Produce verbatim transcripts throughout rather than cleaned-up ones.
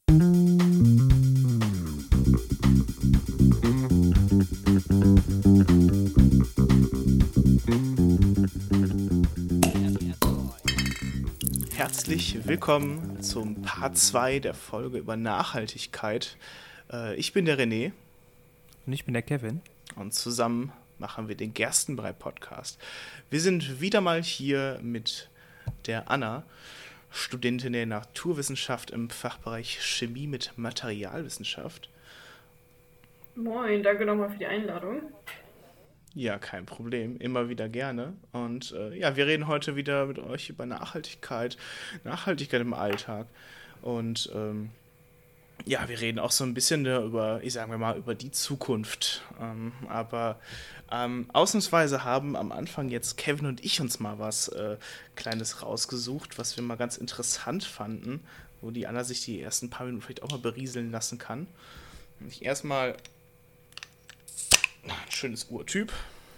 Herzlich willkommen zum Part zwei der Folge über Nachhaltigkeit. Äh, ich bin der René. Und ich bin der Kevin. Und zusammen machen wir den Gerstenbrei-Podcast. Wir sind wieder mal hier mit der Anna, Studentin der Naturwissenschaft im Fachbereich Chemie mit Materialwissenschaft. Moin, danke nochmal für die Einladung. Ja, kein Problem, immer wieder gerne. Und äh, ja, wir reden heute wieder mit euch über Nachhaltigkeit, Nachhaltigkeit im Alltag. Und ähm, ja, wir reden auch so ein bisschen über, ich sage mal, über die Zukunft. Ähm, aber ähm, ausnahmsweise haben am Anfang jetzt Kevin und ich uns mal was äh, Kleines rausgesucht, was wir mal ganz interessant fanden, wo die Anna sich die ersten paar Minuten vielleicht auch mal berieseln lassen kann. Und ich erstmal ein schönes Urtyp.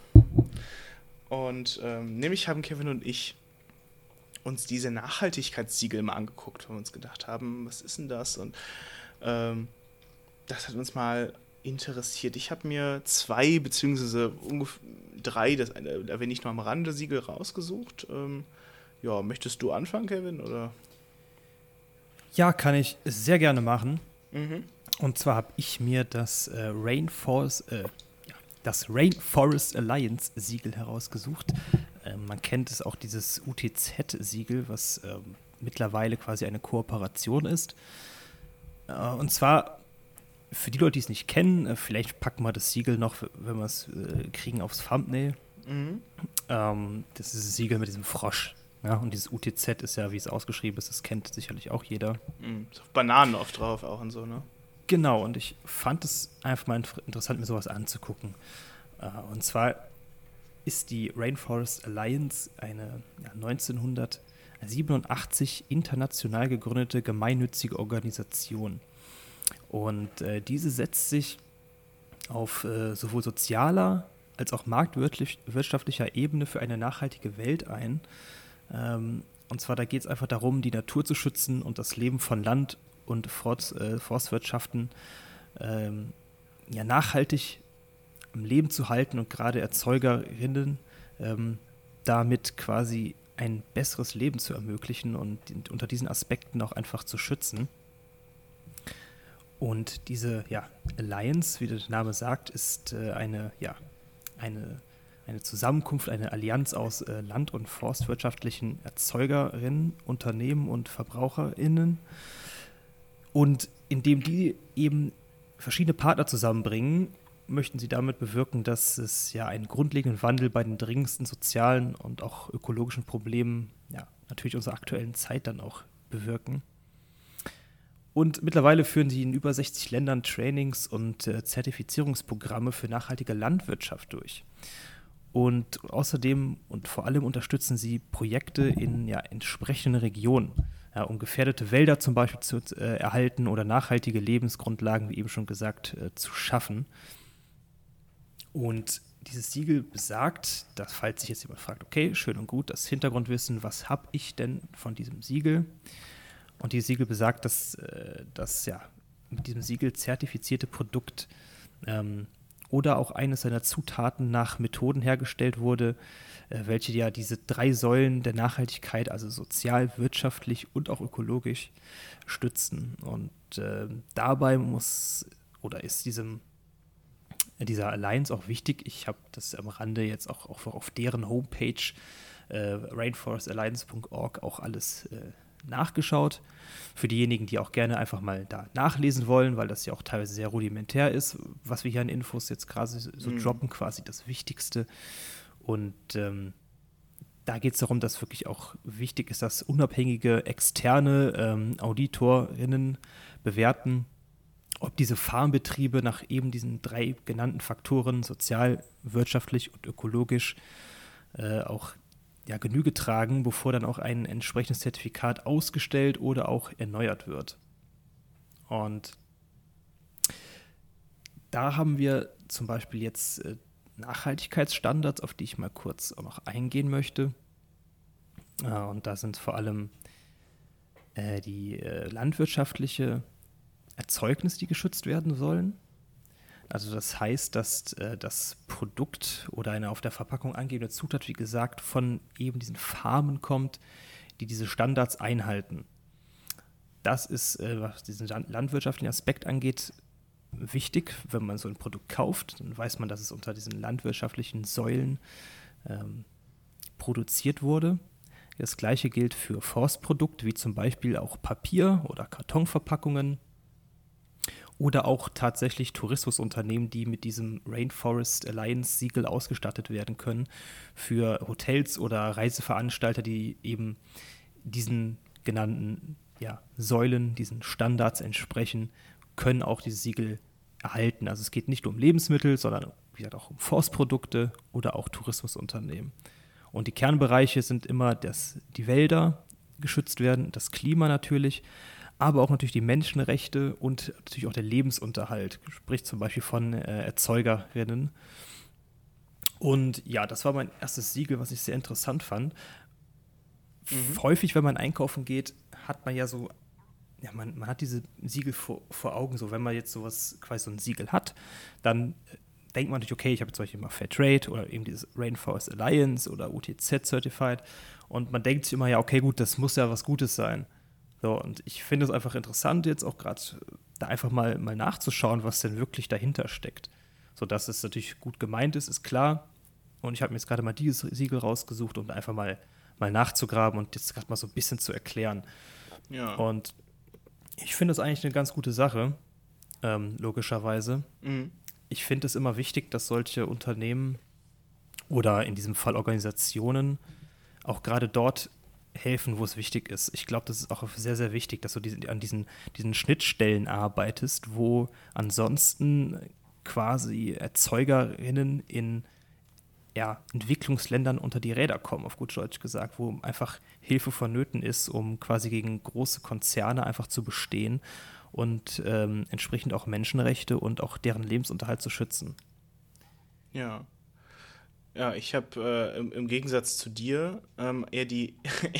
Und ähm, nämlich haben Kevin und ich uns diese Nachhaltigkeitssiegel mal angeguckt, weil wir uns gedacht haben, was ist denn das? Und ähm, das hat uns mal interessiert. Ich habe mir zwei beziehungsweise ungefähr drei, das eine erwähne ich nur am Rande, Siegel rausgesucht. Ähm, ja, möchtest du anfangen, Kevin? Oder? Ja, kann ich sehr gerne machen. Mhm. Und zwar habe ich mir das äh, Rainforest, äh, ja, das Rainforest Alliance Siegel herausgesucht. Äh, man kennt es auch, dieses U T Z-Siegel, was äh, mittlerweile quasi eine Kooperation ist. Äh, und zwar, für die Leute, die es nicht kennen, äh, vielleicht packen wir das Siegel noch, wenn wir es äh, kriegen, aufs Thumbnail. Mhm. Ähm, das ist das Siegel mit diesem Frosch. Ja, und dieses U T Z ist ja, wie es ausgeschrieben ist, das kennt sicherlich auch jeder. Mhm. Ist auf Bananen oft drauf auch und so, ne? Genau, und ich fand es einfach mal interessant, mir sowas anzugucken. Und zwar ist die Rainforest Alliance eine ja, neunzehnhundertsiebenundachtzig international gegründete gemeinnützige Organisation. Und äh, diese setzt sich auf äh, sowohl sozialer als auch marktwirtschaftlicher Ebene für eine nachhaltige Welt ein. Ähm, und zwar, da geht es einfach darum, die Natur zu schützen und das Leben von Land- und Forst, äh, Forstwirtschaften ähm, ja, nachhaltig am Leben zu halten und gerade Erzeugerinnen ähm, damit quasi ein besseres Leben zu ermöglichen und unter diesen Aspekten auch einfach zu schützen. Und diese ja, Alliance, wie der Name sagt, ist äh, eine, ja, eine, eine Zusammenkunft, eine Allianz aus äh, land- und forstwirtschaftlichen Erzeugerinnen, Unternehmen und VerbraucherInnen. Und indem die eben verschiedene Partner zusammenbringen, möchten sie damit bewirken, dass es ja einen grundlegenden Wandel bei den dringendsten sozialen und auch ökologischen Problemen, ja, natürlich unserer aktuellen Zeit dann auch bewirken. Und mittlerweile führen sie in über sechzig Ländern Trainings und äh, Zertifizierungsprogramme für nachhaltige Landwirtschaft durch. Und außerdem und vor allem unterstützen sie Projekte in ja, entsprechenden Regionen, ja, um gefährdete Wälder zum Beispiel zu äh, erhalten oder nachhaltige Lebensgrundlagen, wie eben schon gesagt, äh, zu schaffen. Und dieses Siegel besagt, dass, falls sich jetzt jemand fragt, okay, schön und gut, das Hintergrundwissen, was habe ich denn von diesem Siegel? Und dieses Siegel besagt, dass äh, das ja mit diesem Siegel zertifizierte Produkt ähm, oder auch eines seiner Zutaten nach Methoden hergestellt wurde, äh, welche ja diese drei Säulen der Nachhaltigkeit, also sozial, wirtschaftlich und auch ökologisch, stützen. Und äh, dabei muss oder ist diesem dieser Alliance auch wichtig. Ich habe das am Rande jetzt auch, auch auf deren Homepage äh, rainforest alliance punkt org auch alles äh, nachgeschaut. Für diejenigen, die auch gerne einfach mal da nachlesen wollen, weil das ja auch teilweise sehr rudimentär ist, was wir hier an Infos jetzt gerade so Mhm. droppen, quasi das Wichtigste. Und ähm, da geht es darum, dass wirklich auch wichtig ist, dass unabhängige externe ähm, Auditorinnen bewerten, ob diese Farmbetriebe nach eben diesen drei genannten Faktoren, sozial, wirtschaftlich und ökologisch, äh, auch ja, Genüge tragen, bevor dann auch ein entsprechendes Zertifikat ausgestellt oder auch erneuert wird. Und da haben wir zum Beispiel jetzt äh, Nachhaltigkeitsstandards, auf die ich mal kurz auch noch eingehen möchte. Äh, und da sind vor allem äh, die äh, landwirtschaftliche Erzeugnisse, die geschützt werden sollen. Also das heißt, dass äh, das Produkt oder eine auf der Verpackung angegebene Zutat, wie gesagt, von eben diesen Farmen kommt, die diese Standards einhalten. Das ist, äh, was diesen landwirtschaftlichen Aspekt angeht, wichtig. Wenn man so ein Produkt kauft, dann weiß man, dass es unter diesen landwirtschaftlichen Säulen ähm, produziert wurde. Das Gleiche gilt für Forstprodukte, wie zum Beispiel auch Papier- oder Kartonverpackungen. Oder auch tatsächlich Tourismusunternehmen, die mit diesem Rainforest Alliance Siegel ausgestattet werden können für Hotels oder Reiseveranstalter, die eben diesen genannten ja, Säulen, diesen Standards entsprechen, können auch dieses Siegel erhalten. Also es geht nicht nur um Lebensmittel, sondern wie gesagt auch um Forstprodukte oder auch Tourismusunternehmen. Und die Kernbereiche sind immer, dass die Wälder geschützt werden, das Klima natürlich, aber auch natürlich die Menschenrechte und natürlich auch der Lebensunterhalt, sprich zum Beispiel von äh, Erzeugerinnen. Und ja, das war mein erstes Siegel, was ich sehr interessant fand. Mhm. Häufig, wenn man einkaufen geht, hat man ja so, ja, man, man hat diese Siegel vor, vor Augen, so wenn man jetzt sowas, quasi so ein Siegel hat, dann äh, denkt man natürlich, okay, ich habe zum Beispiel immer Fairtrade oder eben dieses Rainforest Alliance oder U T Z Certified und man denkt sich immer, ja, okay, gut, das muss ja was Gutes sein. So, und ich finde es einfach interessant, jetzt auch gerade da einfach mal, mal nachzuschauen, was denn wirklich dahinter steckt. So, dass es natürlich gut gemeint ist, ist klar. Und ich habe mir jetzt gerade mal dieses Siegel rausgesucht, um einfach mal, mal nachzugraben und jetzt gerade mal so ein bisschen zu erklären. Ja. Und ich finde es eigentlich eine ganz gute Sache, ähm, logischerweise. Mhm. Ich finde es immer wichtig, dass solche Unternehmen oder in diesem Fall Organisationen auch gerade dort helfen, wo es wichtig ist. Ich glaube, das ist auch sehr, sehr wichtig, dass du diese, an diesen, diesen Schnittstellen arbeitest, wo ansonsten quasi Erzeugerinnen in ja, Entwicklungsländern unter die Räder kommen, auf gut Deutsch gesagt, wo einfach Hilfe vonnöten ist, um quasi gegen große Konzerne einfach zu bestehen und ähm, entsprechend auch Menschenrechte und auch deren Lebensunterhalt zu schützen. Ja. Ja, ich habe äh, im, im Gegensatz zu dir ähm, eher, die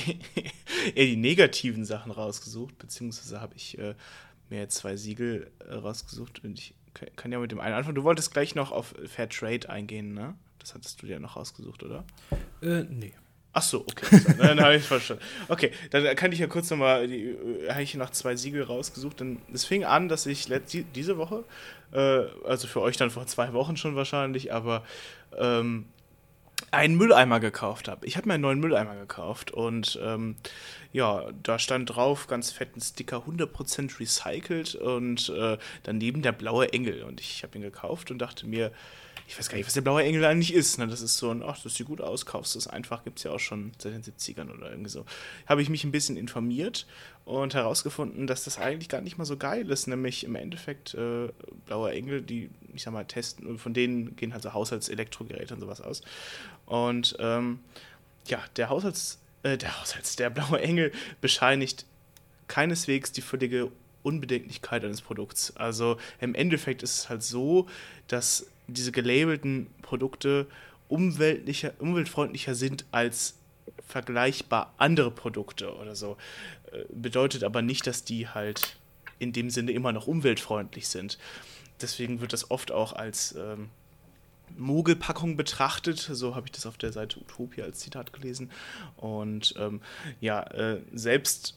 eher die negativen Sachen rausgesucht, beziehungsweise habe ich äh, mir zwei Siegel äh, rausgesucht und ich kann ja mit dem einen anfangen. Du wolltest gleich noch auf Fairtrade eingehen, ne? Das hattest du dir noch rausgesucht, oder? Äh, nee. Ach so, okay. Dann habe ich verstanden. Okay, dann kann ich ja kurz nochmal, habe ich noch zwei Siegel rausgesucht. Denn es fing an, dass ich let, diese Woche, äh, also für euch dann vor zwei Wochen schon wahrscheinlich, aber ähm, einen Mülleimer gekauft habe. Ich habe mir einen neuen Mülleimer gekauft und ähm, ja, da stand drauf, ganz fetten Sticker, hundert Prozent recycelt und äh, daneben der blaue Engel. Und ich habe ihn gekauft und dachte mir, ich weiß gar nicht, was der blaue Engel eigentlich ist. Ne? Das ist so ein, ach, das sieht gut aus, kaufst du es einfach, gibt es ja auch schon seit den siebzigern oder irgendwie so. Habe ich mich ein bisschen informiert und herausgefunden, dass das eigentlich gar nicht mal so geil ist. Nämlich im Endeffekt äh, blaue Engel, die, ich sag mal, testen, von denen gehen halt so Haushaltselektrogeräte und sowas aus. Und ähm, ja, der Haushalts, äh, der Haushalts, der blaue Engel bescheinigt keineswegs die völlige Unbedenklichkeit eines Produkts. Also im Endeffekt ist es halt so, dass diese gelabelten Produkte umweltlicher, umweltfreundlicher sind als vergleichbar andere Produkte oder so. Bedeutet aber nicht, dass die halt in dem Sinne immer noch umweltfreundlich sind. Deswegen wird das oft auch als ähm, Mogelpackung betrachtet. So habe ich das auf der Seite Utopia als Zitat gelesen. Und ähm, ja, äh, selbst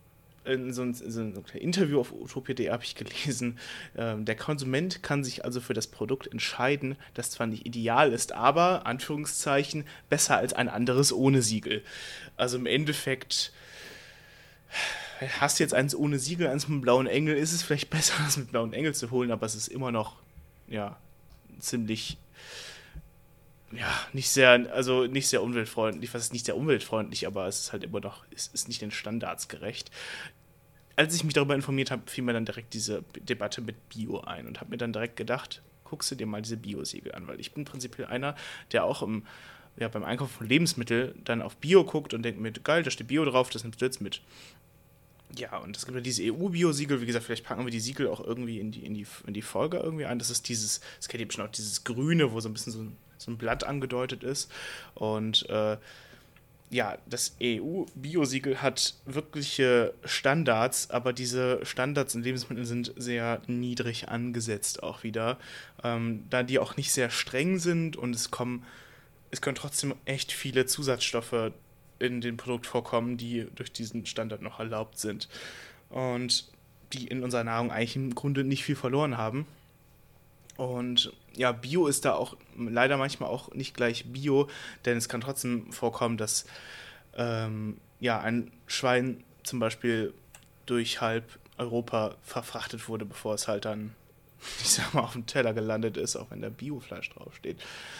in so, ein, so ein Interview auf utopia punkt de habe ich gelesen, äh, der Konsument kann sich also für das Produkt entscheiden, das zwar nicht ideal ist, aber, Anführungszeichen, besser als ein anderes ohne Siegel. Also im Endeffekt, hast du jetzt eins ohne Siegel, eins mit einem blauen Engel, ist es vielleicht besser, das mit blauen Engel zu holen, aber es ist immer noch, ja, ziemlich, ja, nicht sehr, also nicht sehr umweltfreundlich, was ist nicht sehr umweltfreundlich, aber es ist halt immer noch, es ist nicht den Standards gerecht. Als ich mich darüber informiert habe, fiel mir dann direkt diese Debatte mit Bio ein und habe mir dann direkt gedacht, guckst du dir mal diese Bio-Siegel an, weil ich bin prinzipiell einer, der auch im, ja, beim Einkauf von Lebensmitteln dann auf Bio guckt und denkt mir, geil, da steht Bio drauf, das nimmst du jetzt mit. Ja, und es gibt ja diese E U-Bio-Siegel, wie gesagt, vielleicht packen wir die Siegel auch irgendwie in die, in die, in die Folge irgendwie ein. Das ist dieses, das kennt ihr bestimmt auch, dieses Grüne, wo so ein bisschen so ein, so ein Blatt angedeutet ist. Und äh, ja, das E U-Biosiegel hat wirkliche Standards, aber diese Standards in Lebensmitteln sind sehr niedrig angesetzt auch wieder, ähm, da die auch nicht sehr streng sind und es kommen, es können trotzdem echt viele Zusatzstoffe in dem Produkt vorkommen, die durch diesen Standard noch erlaubt sind und die in unserer Nahrung eigentlich im Grunde nicht viel verloren haben. Und ja, Bio ist da auch leider manchmal auch nicht gleich Bio, denn es kann trotzdem vorkommen, dass ähm, ja, ein Schwein zum Beispiel durch halb Europa verfrachtet wurde, bevor es halt dann, ich sag mal, auf dem Teller gelandet ist, auch wenn da Biofleisch draufsteht.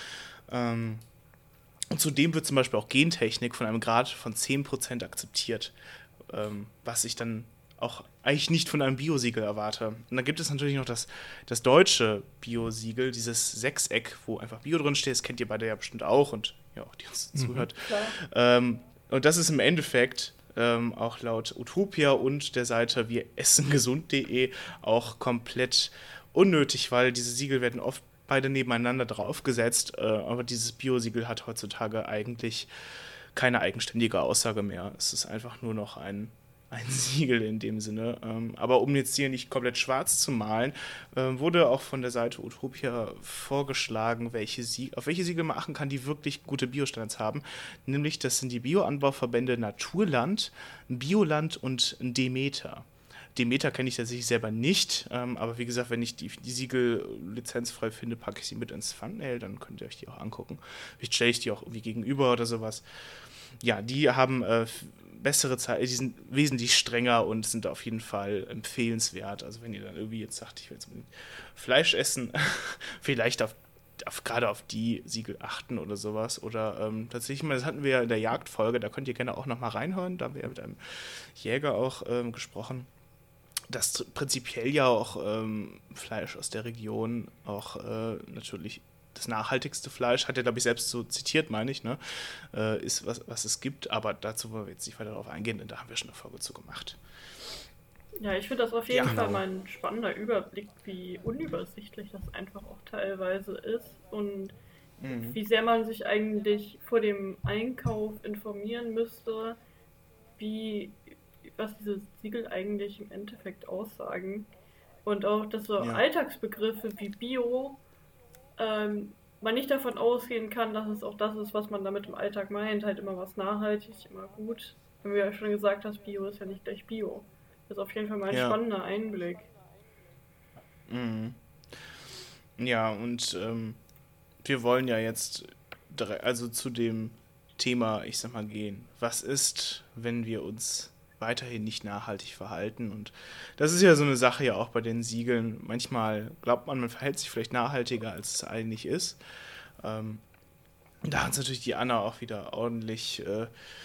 Ähm, und zudem wird zum Beispiel auch Gentechnik von einem Grad von zehn Prozent akzeptiert, ähm, was ich dann auch eigentlich nicht von einem Biosiegel erwarte. Und dann gibt es natürlich noch das, das deutsche Biosiegel, dieses Sechseck, wo einfach Bio drin steht, das kennt ihr beide ja bestimmt auch und ja, auch die uns mhm. zuhört. Ähm, und das ist im Endeffekt ähm, auch laut Utopia und der Seite wir essen gesund punkt de auch komplett unnötig, weil diese Siegel werden oft beide nebeneinander draufgesetzt, äh, aber dieses Biosiegel hat heutzutage eigentlich keine eigenständige Aussage mehr. Es ist einfach nur noch ein ein Siegel in dem Sinne. Ähm, aber um jetzt hier nicht komplett schwarz zu malen, äh, wurde auch von der Seite Utopia vorgeschlagen, welche Sie- auf welche Siegel man achten kann, die wirklich gute Biostandards haben. Nämlich, das sind die Bioanbauverbände Naturland, Bioland und Demeter. Demeter kenne ich tatsächlich selber nicht, ähm, aber wie gesagt, wenn ich die, die Siegel lizenzfrei finde, packe ich sie mit ins Thumbnail, dann könnt ihr euch die auch angucken. Vielleicht stelle ich die auch irgendwie gegenüber oder sowas. Ja, die haben äh, bessere Zeit, die sind wesentlich strenger und sind auf jeden Fall empfehlenswert. Also wenn ihr dann irgendwie jetzt sagt, ich will jetzt unbedingt Fleisch essen, vielleicht auf, auf, gerade auf die Siegel achten oder sowas. Oder ähm, tatsächlich mal, das hatten wir ja in der Jagdfolge, da könnt ihr gerne auch nochmal reinhören, da haben wir ja mit einem Jäger auch ähm, gesprochen, dass prinzipiell ja auch ähm, Fleisch aus der Region auch äh, natürlich das nachhaltigste Fleisch, hat er, glaube ich, selbst so zitiert, meine ich, ne, äh, ist, was, was es gibt, aber dazu wollen wir jetzt nicht weiter darauf eingehen, denn da haben wir schon eine Folge zu gemacht. Ja, ich finde das auf jeden Ja, Fall genau. mal ein spannender Überblick, wie unübersichtlich das einfach auch teilweise ist und mhm. wie sehr man sich eigentlich vor dem Einkauf informieren müsste, wie, was diese Siegel eigentlich im Endeffekt aussagen. Und auch, dass so ja. Alltagsbegriffe wie Bio ähm, man nicht davon ausgehen kann, dass es auch das ist, was man damit im Alltag meint. Halt immer was nachhaltig, immer gut. Wenn du ja schon gesagt hast, Bio ist ja nicht gleich Bio. Das ist auf jeden Fall mal ein ja. spannender Einblick. Mhm. Ja, und ähm, wir wollen ja jetzt also zu dem Thema, ich sag mal, gehen. Was ist, wenn wir uns weiterhin nicht nachhaltig verhalten? Und das ist ja so eine Sache ja auch bei den Siegeln. Manchmal glaubt man, man verhält sich vielleicht nachhaltiger, als es eigentlich ist. Ähm, da hat es natürlich die Anna auch wieder ordentlich, äh,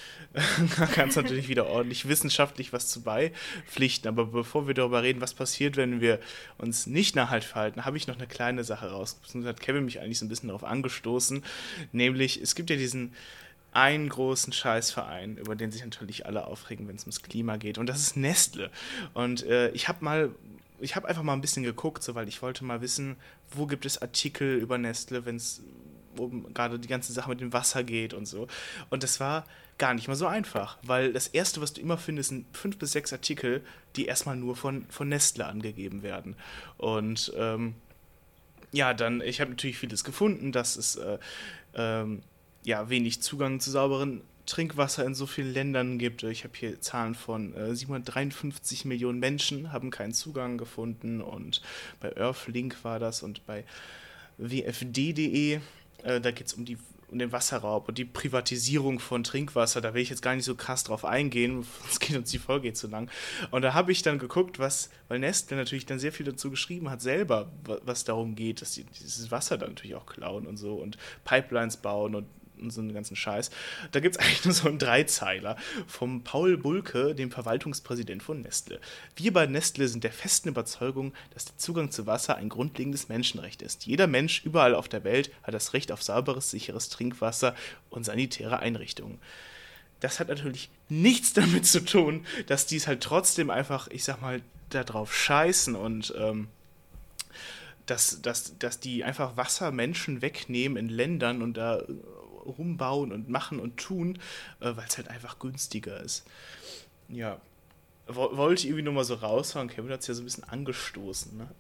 kann es natürlich wieder ordentlich wissenschaftlich was zu beipflichten. Aber bevor wir darüber reden, was passiert, wenn wir uns nicht nachhaltig verhalten, habe ich noch eine kleine Sache rausgefunden. Da hat Kevin mich eigentlich so ein bisschen darauf angestoßen. Nämlich, es gibt ja diesen einen großen Scheißverein, über den sich natürlich alle aufregen, wenn es ums Klima geht. Und das ist Nestle. Und äh, ich habe mal, ich habe einfach mal ein bisschen geguckt, so, weil ich wollte mal wissen, wo gibt es Artikel über Nestle, wenn es um gerade die ganze Sache mit dem Wasser geht und so. Und das war gar nicht mal so einfach, weil das Erste, was du immer findest, sind fünf bis sechs Artikel, die erstmal nur von, von Nestle angegeben werden. Und ähm, ja, dann, ich habe natürlich vieles gefunden, dass es äh, ähm, ja, wenig Zugang zu sauberen Trinkwasser in so vielen Ländern gibt. Ich habe hier Zahlen von äh, siebenhundertdreiundfünfzig Millionen Menschen haben keinen Zugang gefunden und bei Earthlink war das und bei w f d punkt de, äh, da geht es um, um den Wasserraub und die Privatisierung von Trinkwasser. Da will ich jetzt gar nicht so krass drauf eingehen, sonst geht uns die Folge zu lang. Und da habe ich dann geguckt, was, weil Nestle natürlich dann sehr viel dazu geschrieben hat, selber, was darum geht, dass die dieses Wasser dann natürlich auch klauen und so und Pipelines bauen und und so einen ganzen Scheiß. Da gibt es eigentlich nur so einen Dreizeiler vom Paul Bulke, dem Verwaltungspräsident von Nestle. Wir bei Nestle sind der festen Überzeugung, dass der Zugang zu Wasser ein grundlegendes Menschenrecht ist. Jeder Mensch überall auf der Welt hat das Recht auf sauberes, sicheres Trinkwasser und sanitäre Einrichtungen. Das hat natürlich nichts damit zu tun, dass die es halt trotzdem einfach, ich sag mal, da drauf scheißen und ähm, Dass, dass, dass die einfach Wasser Menschen wegnehmen in Ländern und da rumbauen und machen und tun, äh, weil es halt einfach günstiger ist. Ja, Wo- wollte ich irgendwie nur mal so raushauen. Kevin hat es ja so ein bisschen angestoßen, ne?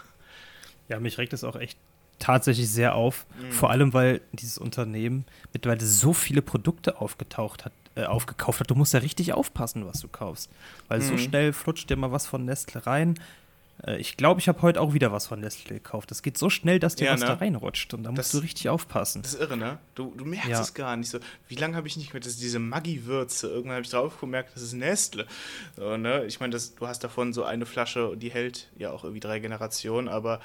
Ja, mich regt es auch echt tatsächlich sehr auf. Mhm. Vor allem, weil dieses Unternehmen mittlerweile so viele Produkte aufgetaucht hat, äh, aufgekauft hat. Du musst ja richtig aufpassen, was du kaufst. Weil so Mhm. schnell flutscht dir mal was von Nestle rein. Äh, ich glaube, ich habe heute auch wieder was von Nestle gekauft. Das geht so schnell, dass dir Ja, was ne? da reinrutscht. Und da musst Das- du richtig aufpassen. Das ist irre, ne? Du, du merkst Ja. es gar nicht so. Wie lange habe ich nicht gehört, dass diese Maggi-Würze, irgendwann habe ich drauf gemerkt, das ist Nestle. So, ne? Ich meine, das- du hast davon so eine Flasche, die hält ja auch irgendwie drei Generationen, aber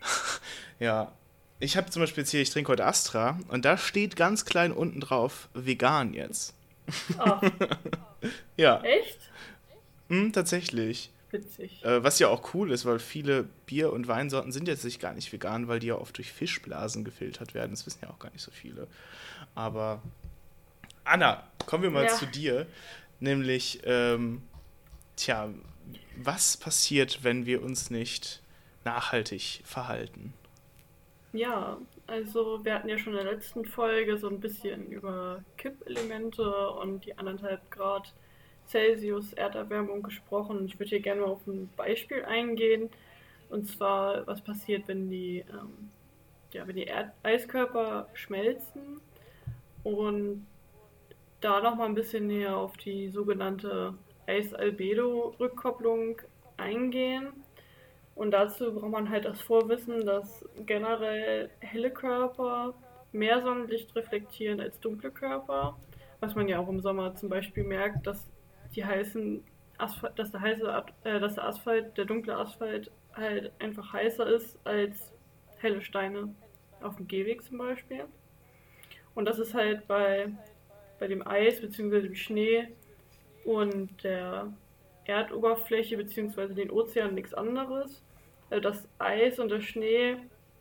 ja. Ich habe zum Beispiel jetzt hier, ich trinke heute Astra und da steht ganz klein unten drauf, vegan jetzt. Ach, Ja, echt? hm, tatsächlich. Witzig. Äh, was ja auch cool ist, weil viele Bier- und Weinsorten sind jetzt nicht gar nicht vegan, weil die ja oft durch Fischblasen gefiltert werden. Das wissen ja auch gar nicht so viele. Aber Anna, kommen wir mal Ja. zu dir. Nämlich, ähm, tja, was passiert, wenn wir uns nicht nachhaltig verhalten? Ja, also wir hatten ja schon in der letzten Folge so ein bisschen über Kippelemente und die anderthalb Grad Celsius Erderwärmung gesprochen. Ich würde hier gerne mal auf ein Beispiel eingehen. Und zwar, was passiert, wenn die, ähm, ja, wenn die Erd Eiskörper schmelzen und da nochmal ein bisschen näher auf die sogenannte Eisalbedo-Rückkopplung eingehen. Und dazu braucht man halt das Vorwissen, dass generell helle Körper mehr Sonnenlicht reflektieren als dunkle Körper. Was man ja auch im Sommer zum Beispiel merkt, dass die heißen Asphalt, dass der heiße, At- äh, dass der Asphalt, der dunkle Asphalt halt einfach heißer ist als helle Steine auf dem Gehweg zum Beispiel. Und das ist halt bei, bei dem Eis bzw. dem Schnee und der Erdoberfläche bzw. den Ozeanen nichts anderes. Also das Eis und der Schnee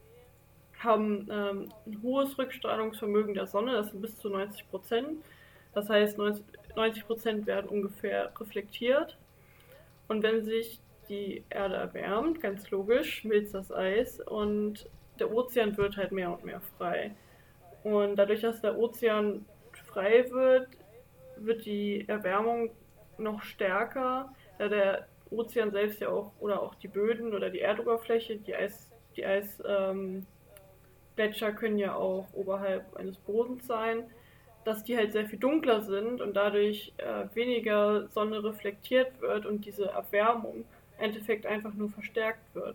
haben ähm, ein hohes Rückstrahlungsvermögen der Sonne, das sind bis zu neunzig Prozent. Das heißt, neunzig Prozent werden ungefähr reflektiert. Und wenn sich die Erde erwärmt, ganz logisch, schmilzt das Eis und der Ozean wird halt mehr und mehr frei. Und dadurch, dass der Ozean frei wird, wird die Erwärmung noch stärker, da der Ozean selbst ja auch, oder auch die Böden oder die Erdoberfläche, die Eis, die Eisgletscher ähm, können ja auch oberhalb eines Bodens sein, dass die halt sehr viel dunkler sind und dadurch äh, weniger Sonne reflektiert wird und diese Erwärmung im Endeffekt einfach nur verstärkt wird.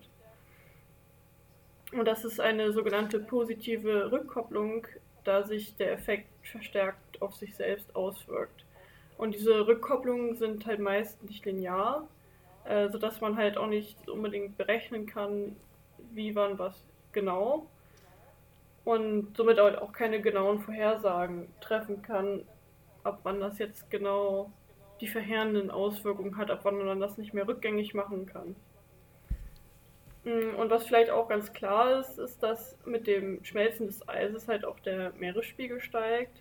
Und das ist eine sogenannte positive Rückkopplung, da sich der Effekt verstärkt auf sich selbst auswirkt. Und diese Rückkopplungen sind halt meist nicht linear, äh, sodass man halt auch nicht unbedingt berechnen kann, wie wann was genau. Und somit auch keine genauen Vorhersagen treffen kann, ab wann das jetzt genau die verheerenden Auswirkungen hat, ab wann man das nicht mehr rückgängig machen kann. Und was vielleicht auch ganz klar ist, ist, dass mit dem Schmelzen des Eises halt auch der Meeresspiegel steigt.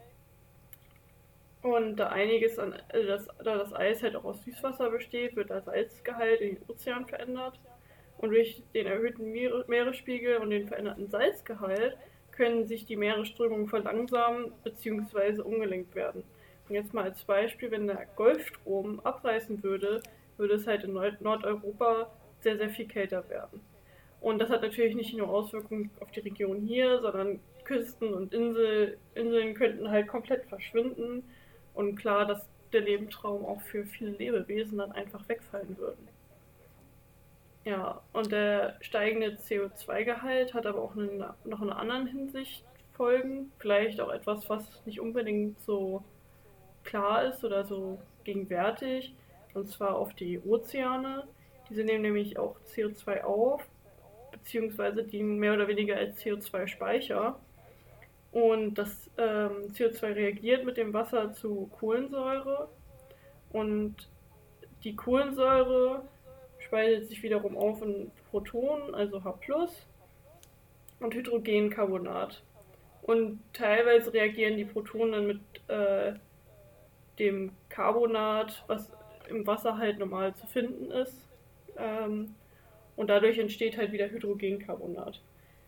Und da einiges an, also das, da das Eis halt auch aus Süßwasser besteht, wird der Salzgehalt in den Ozean verändert. Und durch den erhöhten Meere, Meeresspiegel und den veränderten Salzgehalt können sich die Meeresströmungen verlangsamen bzw. umgelenkt werden. Und jetzt mal als Beispiel, wenn der Golfstrom abreißen würde, würde es halt in Nord- Nordeuropa sehr, sehr viel kälter werden. Und das hat natürlich nicht nur Auswirkungen auf die Region hier, sondern Küsten und Insel, Inseln könnten halt komplett verschwinden. Und klar, dass der Lebensraum auch für viele Lebewesen dann einfach wegfallen würde. Ja, und der steigende C O zwei Gehalt hat aber auch eine, noch in einer anderen Hinsicht Folgen. Vielleicht auch etwas, was nicht unbedingt so klar ist oder so gegenwärtig. Und zwar auf die Ozeane. Diese nehmen nämlich auch C O zwei auf, beziehungsweise dienen mehr oder weniger als C O zwei Speicher. Und das ähm, C O zwei reagiert mit dem Wasser zu Kohlensäure. Und die Kohlensäure spaltet sich wiederum auf in Protonen, also H plus, und Hydrogencarbonat. Und teilweise reagieren die Protonen mit äh, dem Carbonat, was im Wasser halt normal zu finden ist. Ähm, und dadurch entsteht halt wieder Hydrogencarbonat.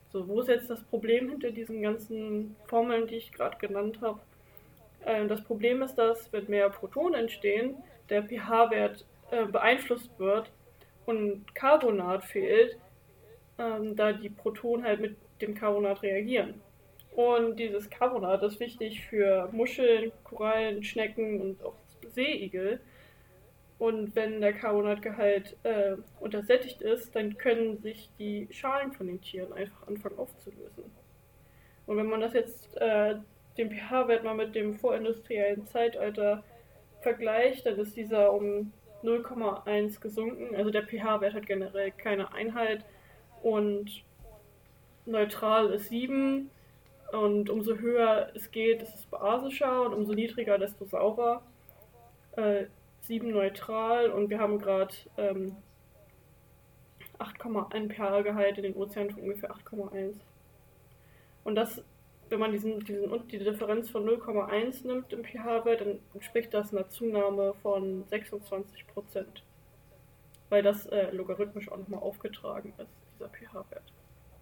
So, wo ist jetzt das Problem hinter diesen ganzen Formeln, die ich gerade genannt habe? Ähm, das Problem ist, dass, wenn mehr Protonen entstehen, der pH-Wert äh, beeinflusst wird und Carbonat fehlt, ähm, da die Protonen halt mit dem Carbonat reagieren. Und dieses Carbonat ist wichtig für Muscheln, Korallen, Schnecken und auch Seeigel. Und wenn der Carbonatgehalt äh, untersättigt ist, dann können sich die Schalen von den Tieren einfach anfangen aufzulösen. Und wenn man das jetzt, äh, den pH-Wert mal mit dem vorindustriellen Zeitalter vergleicht, dann ist dieser um null Komma eins gesunken. Also der pH-Wert hat generell keine Einheit und neutral ist sieben. Und umso höher es geht, ist es basischer und umso niedriger, desto saurer. Äh, sieben neutral und wir haben gerade ähm, acht Komma eins pH-Gehalt in den Ozeanen von ungefähr acht Komma eins. Und das, wenn man diesen, diesen, die Differenz von null Komma eins nimmt im pH-Wert, dann entspricht das einer Zunahme von sechsundzwanzig Prozent. Weil das äh, logarithmisch auch nochmal aufgetragen ist, dieser pH-Wert.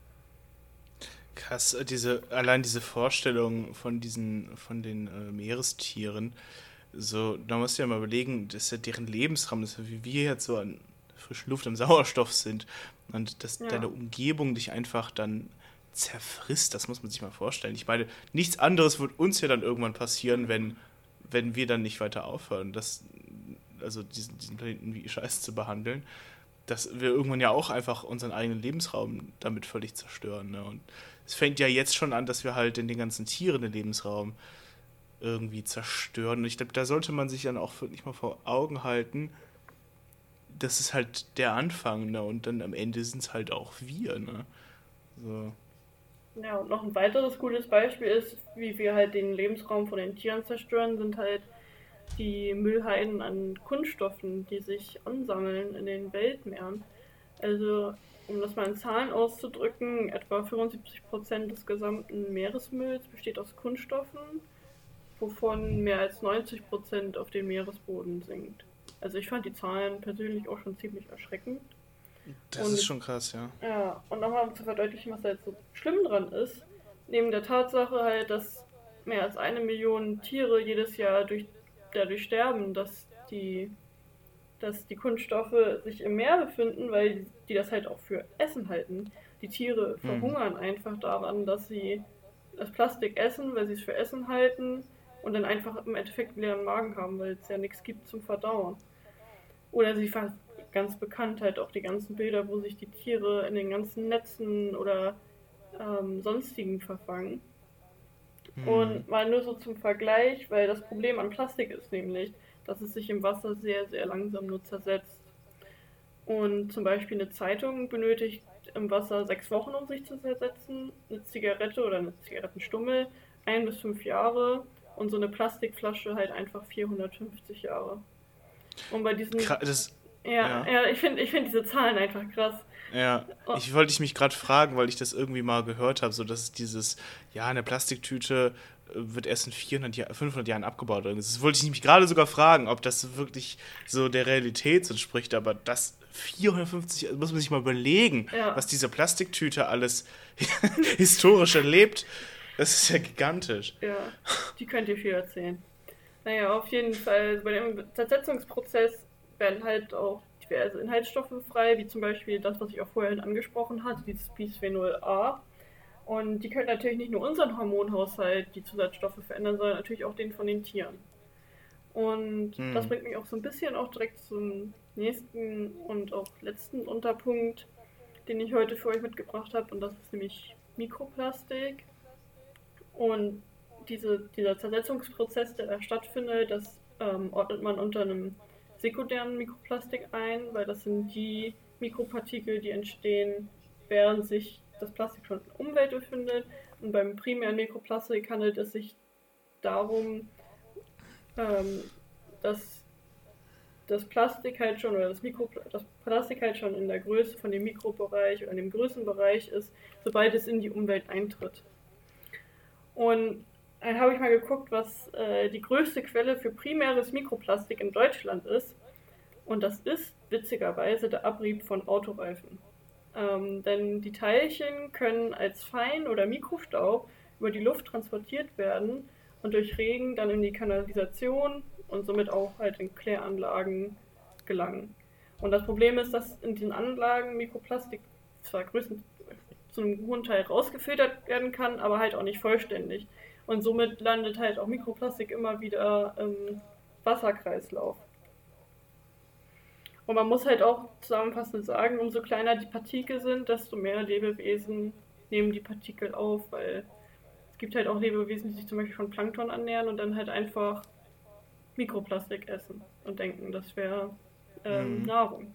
Krass, diese, allein diese Vorstellung von diesen, von den äh, Meerestieren, so, da musst du ja mal überlegen, das ist ja deren Lebensraum, das ist ja wie wir jetzt so an frischen Luft, am Sauerstoff sind und dass Ja. deine Umgebung dich einfach dann zerfrisst, das muss man sich mal vorstellen. Ich meine, nichts anderes wird uns ja dann irgendwann passieren, wenn, wenn wir dann nicht weiter aufhören, das, also diesen, diesen Planeten wie Scheiße zu behandeln, dass wir irgendwann ja auch einfach unseren eigenen Lebensraum damit völlig zerstören. Ne? Und es fängt ja jetzt schon an, dass wir halt in den ganzen Tieren den Lebensraum irgendwie zerstören. Und ich glaube, da sollte man sich dann auch wirklich mal vor Augen halten, das ist halt der Anfang, ne? Und dann am Ende sind es halt auch wir, ne? So. Ja, und noch ein weiteres gutes Beispiel ist, wie wir halt den Lebensraum von den Tieren zerstören, sind halt die Müllhalden an Kunststoffen, die sich ansammeln in den Weltmeeren. Also, um das mal in Zahlen auszudrücken, etwa fünfundsiebzig Prozent des gesamten Meeresmülls besteht aus Kunststoffen, wovon mehr als neunzig Prozent auf den Meeresboden sinkt. Also ich fand die Zahlen persönlich auch schon ziemlich erschreckend. Das Und ist schon krass, ja. Ja, und nochmal um zu verdeutlichen, was da jetzt so schlimm dran ist, neben der Tatsache halt, dass mehr als eine Million Tiere jedes Jahr durch, dadurch sterben, dass die, dass die Kunststoffe sich im Meer befinden, weil die das halt auch für Essen halten. Die Tiere verhungern mhm. einfach daran, dass sie das Plastik essen, weil sie es für Essen halten und dann einfach im Endeffekt einen leeren Magen haben, weil es ja nichts gibt zum Verdauen. Oder sie ver ganz bekannt halt auch die ganzen Bilder, wo sich die Tiere in den ganzen Netzen oder ähm, sonstigen verfangen. Hm. Und mal nur so zum Vergleich, weil das Problem an Plastik ist nämlich, dass es sich im Wasser sehr, sehr langsam nur zersetzt. Und zum Beispiel eine Zeitung benötigt im Wasser sechs Wochen, um sich zu zersetzen. Eine Zigarette oder eine Zigarettenstummel ein bis fünf Jahre und so eine Plastikflasche halt einfach vierhundertfünfzig Jahre. Und bei diesen... Das Ja, ja, ja, ich finde ich find diese Zahlen einfach krass. Ja, ich wollte dich mich gerade fragen, weil ich das irgendwie mal gehört habe, so dass dieses, ja, eine Plastiktüte wird erst in vierhundert Jahr, fünfhundert Jahren abgebaut. Das wollte ich mich gerade sogar fragen, ob das wirklich so der Realität entspricht, aber das vierhundertfünfzig, muss man sich mal überlegen, ja. was diese Plastiktüte alles historisch erlebt. Das ist ja gigantisch. Ja, die könnt ihr viel erzählen. Naja, auf jeden Fall, bei dem Zersetzungsprozess werden halt auch diverse Inhaltsstoffe frei, wie zum Beispiel das, was ich auch vorhin angesprochen hatte, dieses Bisphenol A. Und die können natürlich nicht nur unseren Hormonhaushalt, die Zusatzstoffe verändern, sondern natürlich auch den von den Tieren. Und hm. das bringt mich auch so ein bisschen auch direkt zum nächsten und auch letzten Unterpunkt, den ich heute für euch mitgebracht habe. Und das ist nämlich Mikroplastik. Und diese, dieser Zersetzungsprozess, der da stattfindet, das ähm, ordnet man unter einem sekundären Mikroplastik ein, weil das sind die Mikropartikel, die entstehen, während sich das Plastik schon in der Umwelt befindet. Und beim primären Mikroplastik handelt es sich darum, ähm, dass das Plastik halt schon oder das, Mikro, das Plastik halt schon in der Größe von dem Mikrobereich oder in dem Größenbereich ist, sobald es in die Umwelt eintritt. Und dann habe ich mal geguckt, was äh, die größte Quelle für primäres Mikroplastik in Deutschland ist. Und das ist witzigerweise der Abrieb von Autoreifen. Ähm, denn die Teilchen können als Fein- oder Mikrostaub über die Luft transportiert werden und durch Regen dann in die Kanalisation und somit auch halt in Kläranlagen gelangen. Und das Problem ist, dass in diesen Anlagen Mikroplastik zwar größtenteils zu einem hohen Teil rausgefiltert werden kann, aber halt auch nicht vollständig. Und somit landet halt auch Mikroplastik immer wieder im Wasserkreislauf. Und man muss halt auch zusammenfassend sagen, umso kleiner die Partikel sind, desto mehr Lebewesen nehmen die Partikel auf, weil es gibt halt auch Lebewesen, die sich zum Beispiel von Plankton ernähren und dann halt einfach Mikroplastik essen und denken, das wäre ähm, mhm. Nahrung.